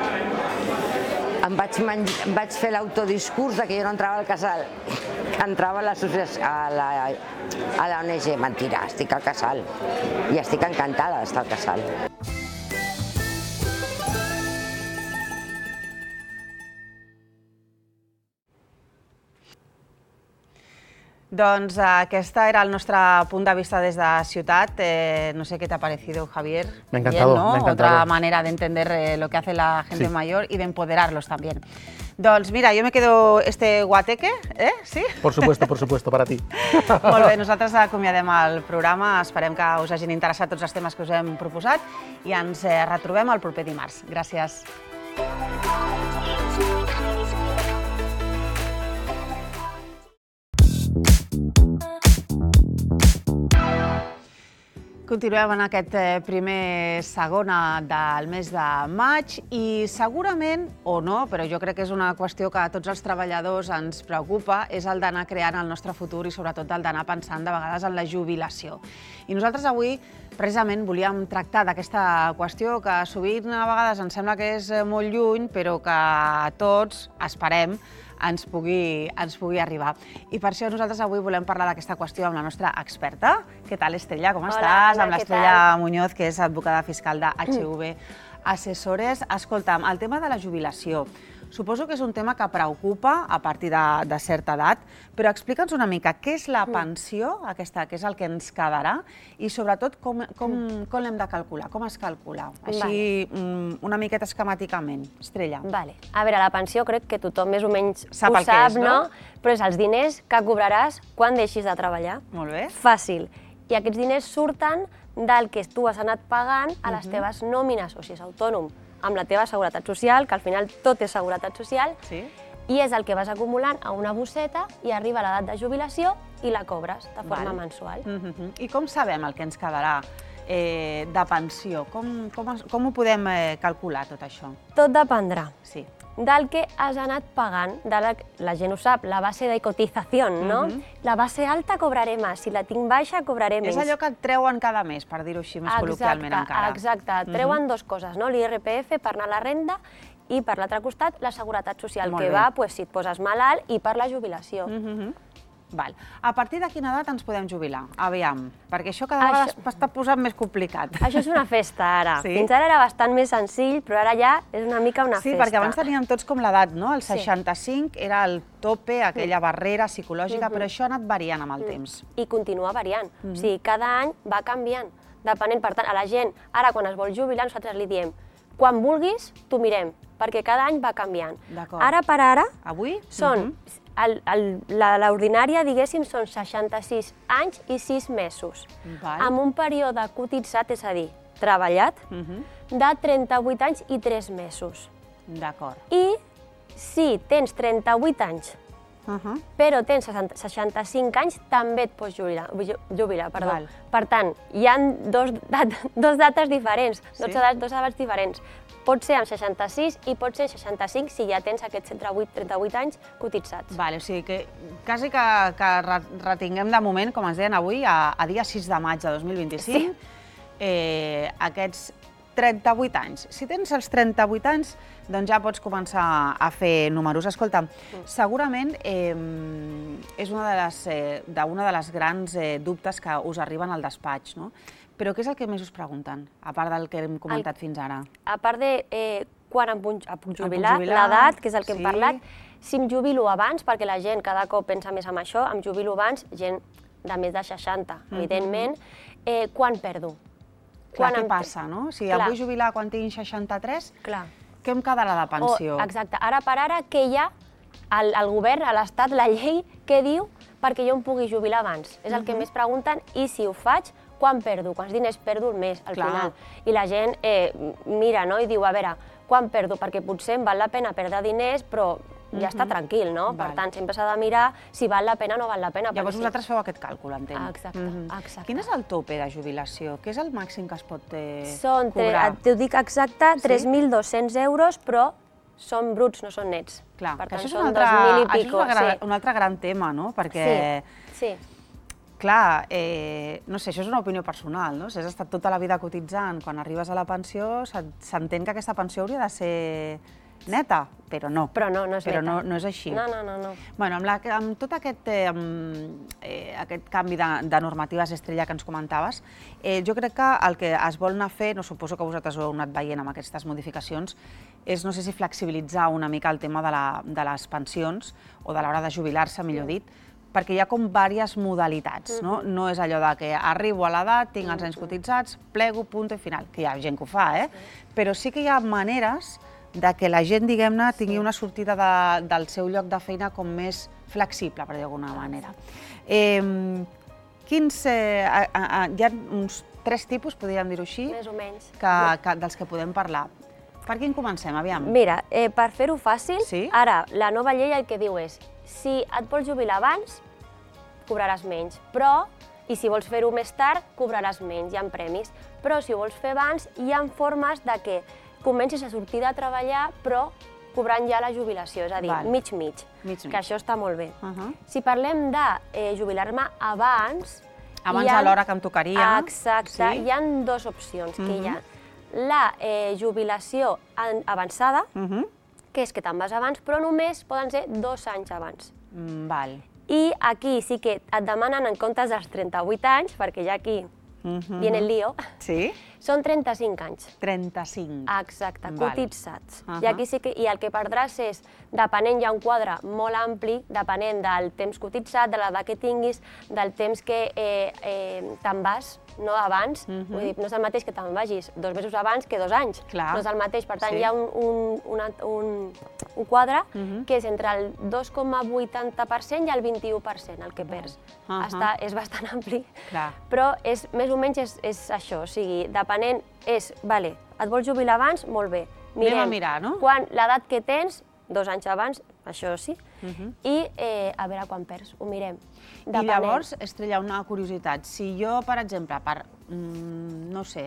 Em vaig, em vaig fer l'autodiscurs que jo no entrava al casal, que entrava a la, a la, a la O N G. Mentira, estic al casal i estic encantada d'estar al casal. Doncs aquest era el nostre punt de vista des de ciutat. Eh, no sé qué te ha parecido, Javier. Me ha encantado, Bien, ¿no? me ha encantado. Otra manera de entender eh, lo que hace la gente Sí. mayor y de empoderarlos también. Doncs mira, jo me quedo este guateque, eh? Sí? Por supuesto, por supuesto, para ti. Molt bé, nosaltres acomiadem el programa, esperem que us hagin interessat tots els temes que us hem proposat i ens eh, retrobem el proper dimarts. Gràcies. Continuem en aquest primer segona del mes de maig i segurament, o no, però jo crec que és una qüestió que a tots els treballadors ens preocupa, és el d'anar creant el nostre futur i sobretot el d'anar pensant de vegades en la jubilació. I nosaltres avui precisament volíem tractar d'aquesta qüestió que sovint a vegades ens sembla que és molt lluny, però que tots esperem ens pugui, ens pugui arribar. I per això nosaltres avui volem parlar d'aquesta qüestió amb la nostra experta. Què tal, Estrella? Com estàs? Hola, Amb l'Estrella Muñoz, que és advocada fiscal de H V Assessores. Escolta'm, el tema de la jubilació. Suposo que és un tema que preocupa a partir de, de certa edat, però explica'ns una mica què és la pensió, aquesta, què és el que ens quedarà, i sobretot com, com, com l'hem de calcular, com es calcula. Així, vale. Una miqueta esquemàticament. Estrella. Vale. A veure, la pensió crec que tothom més o menys Sap ho el que sap, és, no? no? Però és els diners que cobraràs quan deixis de treballar. Molt bé. Fàcil. I aquests diners surten del que tu has anat pagant a les teves nòmines, o si és autònom, amb la teva seguretat social, que al final tot és seguretat social, Sí. i és el que vas acumulant a una bosseta i arriba l'edat de jubilació i la cobres de forma Val. mensual. Mhm. I com sabem el que ens quedarà? de pensió? Com ho podem calcular, tot això? Tot dependrà Sí. del que has anat pagant, la gent ho sap, la base de cotització, no? La base alta cobraré més, si la tinc baixa cobraré menys. És allò que et treuen cada mes, per dir-ho així més col·loquialment encara. Exacte, et treuen dues coses, no? L'I R P F per anar a la renda i per l'altre costat la seguretat social, que va si et poses malalt i per la jubilació. Val. A partir de quina edat ens podem jubilar? Aviam, perquè això cada vegada està posant més complicat. Això és una festa, ara. Fins ara era bastant més senzill, però ara ja és una mica una festa. Sí, perquè abans teníem tots com l'edat, no? El seixanta-cinc era el tope, aquella barrera psicològica, però això ha anat variant amb el temps. I continua variant. O sigui, cada any va canviant. Depenent, per tant, a la gent, ara quan es vol jubilar, nosaltres li diem quan vulguis, t'ho mirem, perquè cada any va canviant. Ara per ara, avui són... L'ordinària, diguéssim, són seixanta-sis anys i sis mesos, amb un període cotitzat, és a dir, treballat, de trenta-vuit anys i tres mesos. D'acord. I si tens trenta-vuit anys, però tens seixanta-cinc anys, també et pots jubilar. Per tant, hi ha dues dates diferents, dues edats diferents. Pot ser amb seixanta-sis i pot ser seixanta-cinc si ja tens aquests trenta-vuit anys cotitzats. O sigui que quasi que retinguem de moment, com ens deien avui, a dia sis de maig de dos mil vint-i-cinc, aquests trenta-vuit anys. Si tens els trenta-vuit anys, doncs ja pots començar a fer números. Escolta, segurament és una de les grans dubtes que us arriben al despatx, no? Però què és el que més us pregunten, a part del que hem comentat fins ara? A part de quan em puc jubilar, l'edat, que és el que hem parlat, si em jubilo abans, perquè la gent cada cop pensa més en això, em jubilo abans, gent de més de seixanta, evidentment, quan perdo? Clar, què passa, no? Si em vull jubilar quan tinc seixanta-tres, què em quedarà de pensió? Exacte, ara per ara, què hi ha al govern, a l'Estat, la llei, què diu perquè jo em pugui jubilar abans? És el que més pregunten, i si ho faig, quan perdo? Quants diners perdo al mes, al final? I la gent mira i diu, a veure, quan perdo? Perquè potser em val la pena perdre diners, però ja està tranquil, no? Per tant, sempre s'ha de mirar si val la pena o no val la pena. Llavors vosaltres feu aquest càlcul, entenc. Exacte. Quin és el tope de jubilació? Què és el màxim que es pot cobrar? Són, t'ho dic exacte, tres mil dos-cents euros, però són bruts, no són nets. Clar, que això és un altre gran tema, no? Perquè... Sí. Clar, no sé, això és una opinió personal, no? Si has estat tota la vida cotitzant, quan arribes a la pensió, s'entén que aquesta pensió hauria de ser neta, però no. Però no, no és neta. Però no és així. No, no, no. Bueno, amb tot aquest canvi de normatives estrella que ens comentaves, jo crec que el que es vol anar a fer, no suposo que vosaltres ho heu anat veient amb aquestes modificacions, és, no sé si flexibilitzar una mica el tema de les pensions, o de l'hora de jubilar-se, millor dit, perquè hi ha com diverses modalitats, no? No és allò de que arribo a l'edat, tinc els anys cotitzats, plego, punt i final, que hi ha gent que ho fa, eh? Però sí que hi ha maneres de que la gent, diguem-ne, tingui una sortida del seu lloc de feina com més flexible, per dir d'alguna manera. Quins... Hi ha uns tres tipus, podríem dir-ho així, més o menys, dels que podem parlar. Per quin comencem, aviam? Mira, per fer-ho fàcil, ara, la nova llei el que diu és si et vols jubilar abans, cobraràs menys, però, i si vols fer-ho més tard, cobraràs menys, hi ha premis, però si ho vols fer abans, hi ha formes de que comencis a sortir de treballar, però cobrant ja la jubilació, és a dir, mig-mig, que això està molt bé. Si parlem de jubilar-me abans... Abans de l'hora que em tocaria. Exacte, hi ha dues opcions que hi ha. La jubilació avançada, que és que te'n vas abans, però només poden ser dos anys abans. Val. I aquí sí que et demanen en comptes dels trenta-vuit anys, perquè ja aquí viene el lío, són trenta-cinc anys. trenta-cinc. Exacte, cotitzats. I aquí sí que, i el que perdràs és, depenent, hi ha un quadre molt ampli, depenent del temps cotitzat, de l'edat que tinguis, del temps que te'n vas, no abans, vull dir, no és el mateix que te'n vagis dos mesos abans que dos anys. No és el mateix, per tant, hi ha un quadre que és entre el dos coma vuitanta per cent i el vint-i-u per cent el que perds. És bastant ampli, però més o menys és això, o sigui, depenent, és, vale, et vols jubilar abans? Molt bé. Anem a mirar, no? L'edat que tens, dos anys abans, això sí, i a veure quan perds, ho mirem. I llavors, Estrella, una curiositat, si jo, per exemple, per no sé,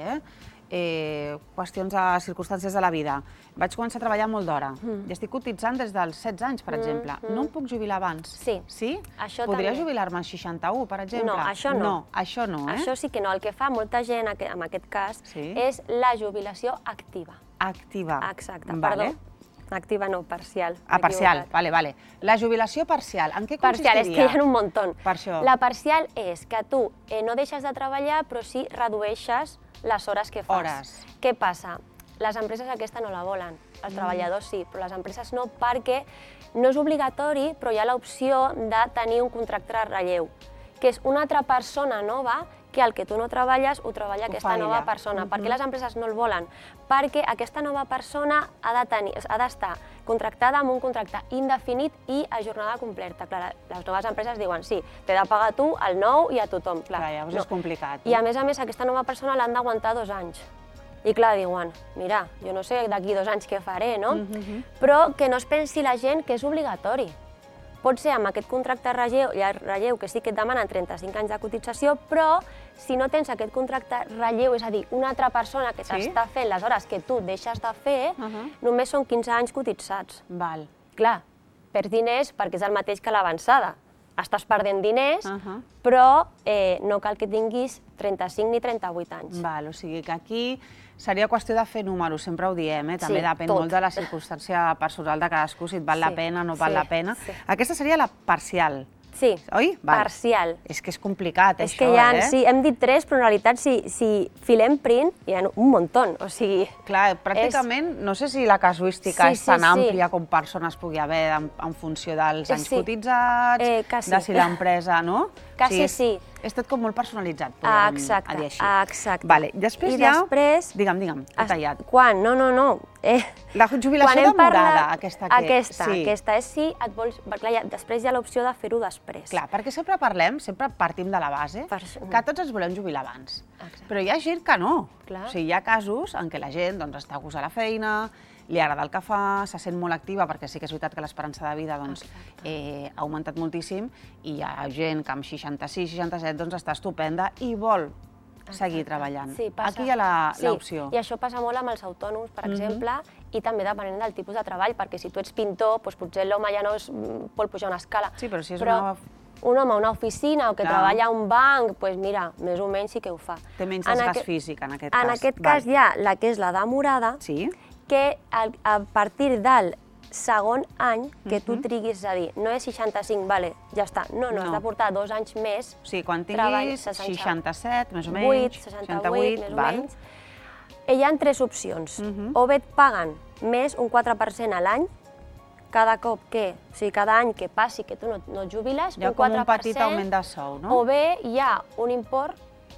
eh, qüestions de circumstàncies de la vida. Vaig començar a treballar molt d'hora i estic cotitzant des dels setze anys, per exemple. No em puc jubilar abans? Sí. Sí? Això Podria també. jubilar-me als seixanta-u, per exemple? No, això no. No, això no, eh? Això sí que no. El que fa molta gent en aquest cas Sí. és la jubilació activa. Activa. Exacte, Vale. perdó. Activa no, parcial. Ah, m'he parcial, equivocat. vale, vale. La jubilació parcial, en què consistiria? Parcial, és que hi ha un muntó. Per això. La parcial és que tu eh, no deixes de treballar, però sí redueixes les hores que fas. Hores. Què passa? Les empreses aquesta no la volen, els treballadors sí, però les empreses no, perquè no és obligatori, però hi ha l'opció de tenir un contracte de relleu, que és una altra persona nova que el que tu no treballes ho treballa Ho aquesta fa nova ella. persona. Per què les empreses no el volen? Perquè aquesta nova persona ha de tenir, ha d'estar contractada amb un contracte indefinit i a jornada completa. Clar, les noves empreses diuen sí, t'he de pagar tu, el nou i a tothom. Clar, Clar, llavors és complicat. I a més a més aquesta nova persona l'han d'aguantar dos anys. I clar, diuen, mira, jo no sé d'aquí dos anys què faré, no? Però que no es pensi la gent que és obligatori. Pot ser amb aquest contracte de relleu, relleu que sí que et demanen trenta-cinc anys de cotització, però si no tens aquest contracte relleu, és a dir, una altra persona que t'està fent les hores que tu deixes de fer, només són quinze anys cotitzats. Val. Clar, perds diners perquè és el mateix que l'avançada. Estàs perdent diners, però eh, no cal que tinguis trenta-cinc ni trenta-vuit anys. Val, o sigui que aquí seria qüestió de fer números, sempre ho diem, eh? També Sí, depèn tot. molt de la circumstància personal de cadascú, si et val la Sí, pena o no val sí, la pena. sí. Aquesta seria la parcial, Sí, oi? Val. parcial. És que és complicat, És això, que hi ha, eh? sí, hem dit tres, però en realitat si, si filem print hi ha un muntó, o sigui... Clar, pràcticament, no sé si la casuística Sí, és sí, tan sí. àmplia com persones pugui haver en, en funció dels Eh, anys sí. cotitzats, Eh, quasi. de si l'empresa, no? Quasi és, sí. És tot com molt personalitzat, Ah, podríem exacte, dir així. ah, exacte. Vale. Després I ja... després- Digue'm, digue'm, t'he tallat. Quan? No, no, no. Eh, La jubilació quan hem demorada, parlat- aquesta que- Aquesta, sí. aquesta és si et vols... Clar, ja, després hi ha l'opció de fer-ho després. Clar, perquè sempre parlem, sempre partim de la base, Per això- que tots ens volem jubilar abans. Exacte. Però hi ha gent que no. Clar. O sigui, hi ha casos en què la gent doncs, està a gust a la feina, li agrada el que fa, se sent molt activa, perquè sí que és veritat que l'esperança de vida doncs, eh, ha augmentat moltíssim, i hi ha gent que amb seixanta-sis, seixanta-set doncs, està estupenda i vol seguir treballant. Sí, passa. Aquí hi ha la- Sí, l'opció. I això passa molt amb els autònoms, per exemple, i també depenent del tipus de treball, perquè si tu ets pintor, doncs potser l'home ja no es, vol pujar una escala. Sí, però si és però una- un home a una oficina o que Clar. treballa a un banc, doncs mira, més o menys sí que ho fa. Té menys En desgast aquest- físic, en aquest En cas. aquest Val. cas hi ha la que és la demorada, Sí? que al- a partir del segon any que tu triguis, és a dir, no és seixanta-cinc, vale, ja està. No, no, No. has de portar dos anys més. O sigui, quan treball, tinguis seixanta- seixanta-set, més o menys, vuit, seixanta-vuit, més o val? menys. Eh, Hi ha tres opcions. O bé et paguen més un quatre per cent a l'any, cada cop que, o sigui, cada any que passi que tu no, no et jubiles, Hi ha un com quatre un per petit cent, augment de sou, no? o bé hi ha un import,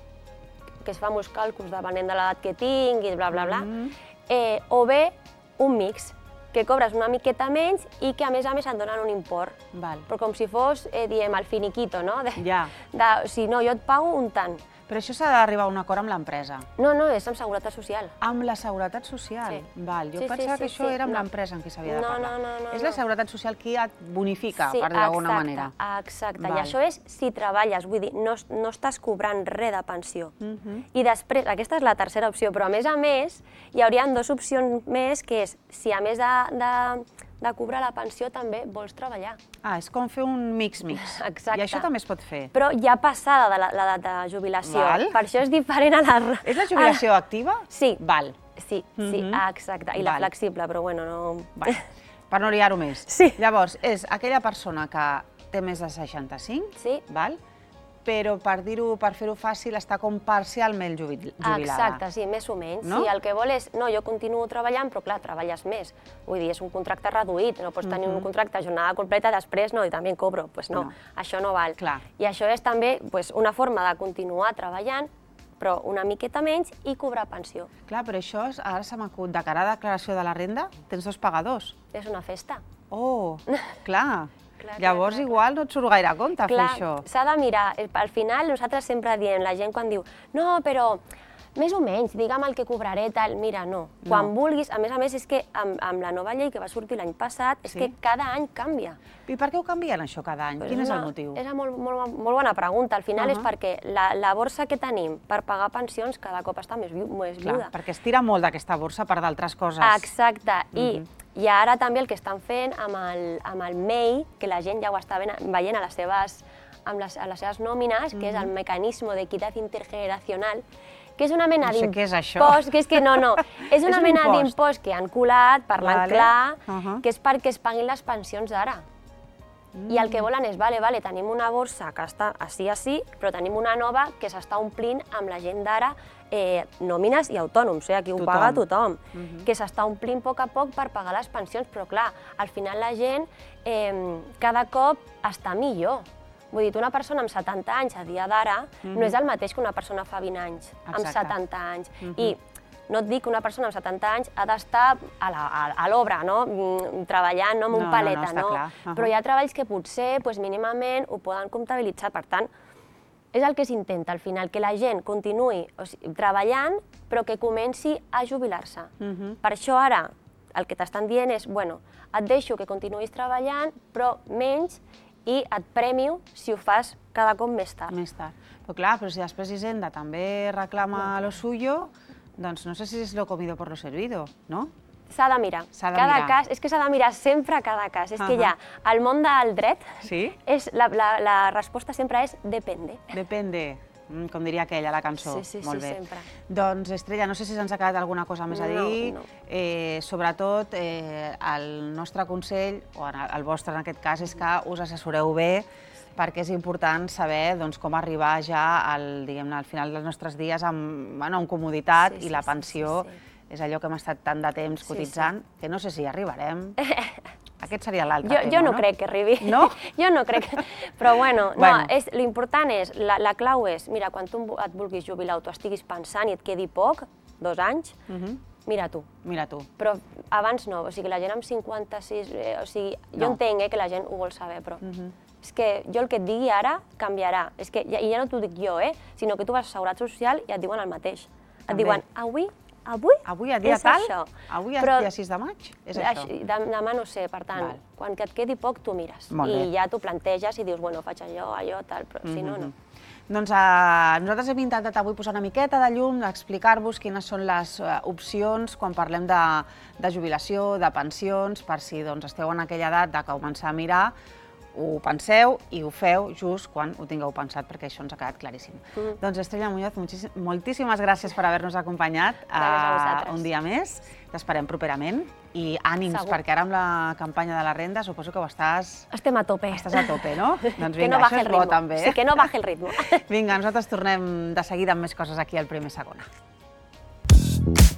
que es fa molts càlculs depenent de l'edat que tinguis, bla, bla, bla, Mm-hmm. eh, o bé un mix, que cobres una miqueta menys i que a més a més et donen un import. Val. Però com si fos, eh, diem, el finiquito, no? De, Ja. de, o sigui, no, jo et pago un tant. Però això s'ha d'arribar a un acord amb l'empresa. No, no, és amb seguretat social. Amb la Seguretat Social? Sí. Val, jo Sí, sí, pensava que sí, això sí. era amb No. l'empresa amb qui s'havia de No, parlar. no, no, no, És no. la Seguretat Social qui et bonifica, Sí, per dir d'alguna exacte, manera. Exacte, Val. i això és si treballes, vull dir, no, no estàs cobrant res de pensió. Mhm. I després, aquesta és la tercera opció, però a més a més hi haurien dues opcions més, que és si a més de, de, de cobrar la pensió també vols treballar. Ah, és com fer un mix-mix. Exacte. I això també es pot fer. Però ja passada de la- l'edat de jubilació, Val. per això és diferent a la... És la jubilació activa? Sí. Val. Sí, sí, Mhm. exacte, i la Val. flexible, però bueno, no... Val. Per no liar-ho més. Sí. Llavors, és aquella persona que té més de seixanta-cinc, Sí. val? Però per dir-ho, per fer-ho fàcil, està com parcialment jubil- jubilada. Exacte, sí, més o menys. No? Sí, el que vol és, no, jo continuo treballant, però clar, treballes més. Vull dir, és un contracte reduït, no pots tenir un contracte a jornada completa, després no, i també cobro. Pues no, No. això no val. Clar. I això és també pues, una forma de continuar treballant, però una miqueta menys i cobrar pensió. Clar, però això, és- ara se m'acut, de cara a declaració de la renda, tens dos pagadors. És una festa. Oh, clar. Clar, Llavors, clar, clar, igual no et surt gaire a compte fer Clar, això. s'ha de mirar. Eh, Al final, nosaltres sempre diem, la gent quan diu, no, però més o menys, digue'm el que cobraré, tal, mira, no. Quan vulguis, a més a més, és que amb, amb la nova llei que va sortir l'any passat, és que cada any canvia. I per què ho canvien, això, cada any? Quin és el motiu? És una molt, molt, molt bona pregunta. Al final és perquè la, la borsa que tenim per pagar pensions cada cop està més, viu, més viuda. Clar, perquè es tira molt d'aquesta borsa per d'altres coses. Exacte, i, i ara també el que estan fent amb el, amb el M E I, que la gent ja ho està veient a les seves, amb les, a les seves nòmines, que és el mecanisme d'equitat intergeneracional, que és una mena d'impost... No sé què és això. Que és que no, no, és una mena d'impost que han colat, parlant clar, que és perquè es paguin les pensions d'ara. I el que volen és, vale, vale, tenim una borsa que està així, així, però tenim una nova que s'està omplint amb la gent d'ara, nòmines i autònoms, aquí ho paga tothom, que s'està omplint a poc a poc per pagar les pensions, però clar, al final la gent cada cop està millor. Vull dir, una persona amb setanta anys a dia d'ara no és el mateix que una persona fa vint anys, amb setanta anys. I no et dic que una persona amb setanta anys ha d'estar a l'obra, treballant amb un paleta, no. Però hi ha treballs que potser mínimament ho poden comptabilitzar. Per tant, és el que s'intenta al final, que la gent continuï treballant, però que comenci a jubilar-se. Per això ara el que t'estan dient és, bueno, et deixo que continuïs treballant, però menys, i et premio si ho fas cada cop més tard. Més tard. Però clar, però si després Hisenda també reclama lo suyo, doncs no sé si és lo comido por lo servido, no? S'ha de mirar. Cada cas, és que s'ha de mirar sempre cada cas. És que ja, al món del dret, la resposta sempre és depende. Depende. Com diria aquella, la cançó. Sí, sí, molt bé. sempre. Doncs, Estrella, no sé si se'ns ha quedat alguna cosa més a dir. Sobretot, el nostre consell, o el vostre en aquest cas, és que us assessoreu bé, perquè és important saber com arribar ja al final dels nostres dies amb comoditat, i la pensió és allò que hem estat tant de temps cotitzant, que no sé si arribarem. Aquest seria l'altre tema, no? Jo no crec que arribi. No? Jo no crec. Però bueno, l'important és, la clau és, mira, quan tu et vulguis jubilar o tu estiguis pensant i et quedi poc, dos anys, mira tu. Mira tu. Però abans no, o sigui, la gent amb cinquanta-sis, o sigui, jo entenc que la gent ho vol saber, però és que jo el que et digui ara canviarà. I ja no t'ho dic jo, sinó que tu vas a Seguretat Social i et diuen el mateix. Et diuen, avui Avui? Avui, a dia tal? Avui, a dia sis de maig? És això? Demà no sé, per tant, quan et quedi poc, tu mires. I ja t'ho planteges i dius, bueno, faig allò, allò, tal, però si no, no. Doncs nosaltres hem intentat avui posar una miqueta de llum, explicar-vos quines són les opcions quan parlem de jubilació, de pensions, per si esteu en aquella edat de començar a mirar, ho penseu i ho feu just quan ho tingueu pensat, perquè això ens ha quedat claríssim. Doncs, Estrella Muñoz, moltíssimes gràcies per haver-nos acompanyat un dia més. T'esperem properament i ànims, perquè ara amb la campanya de la renda suposo que ho estàs... Estem a tope. Estàs a tope, no? Doncs vinga, això és bo també. Sí, que no baje el ritme. Vinga, nosaltres tornem de seguida amb més coses aquí al Primer Segona.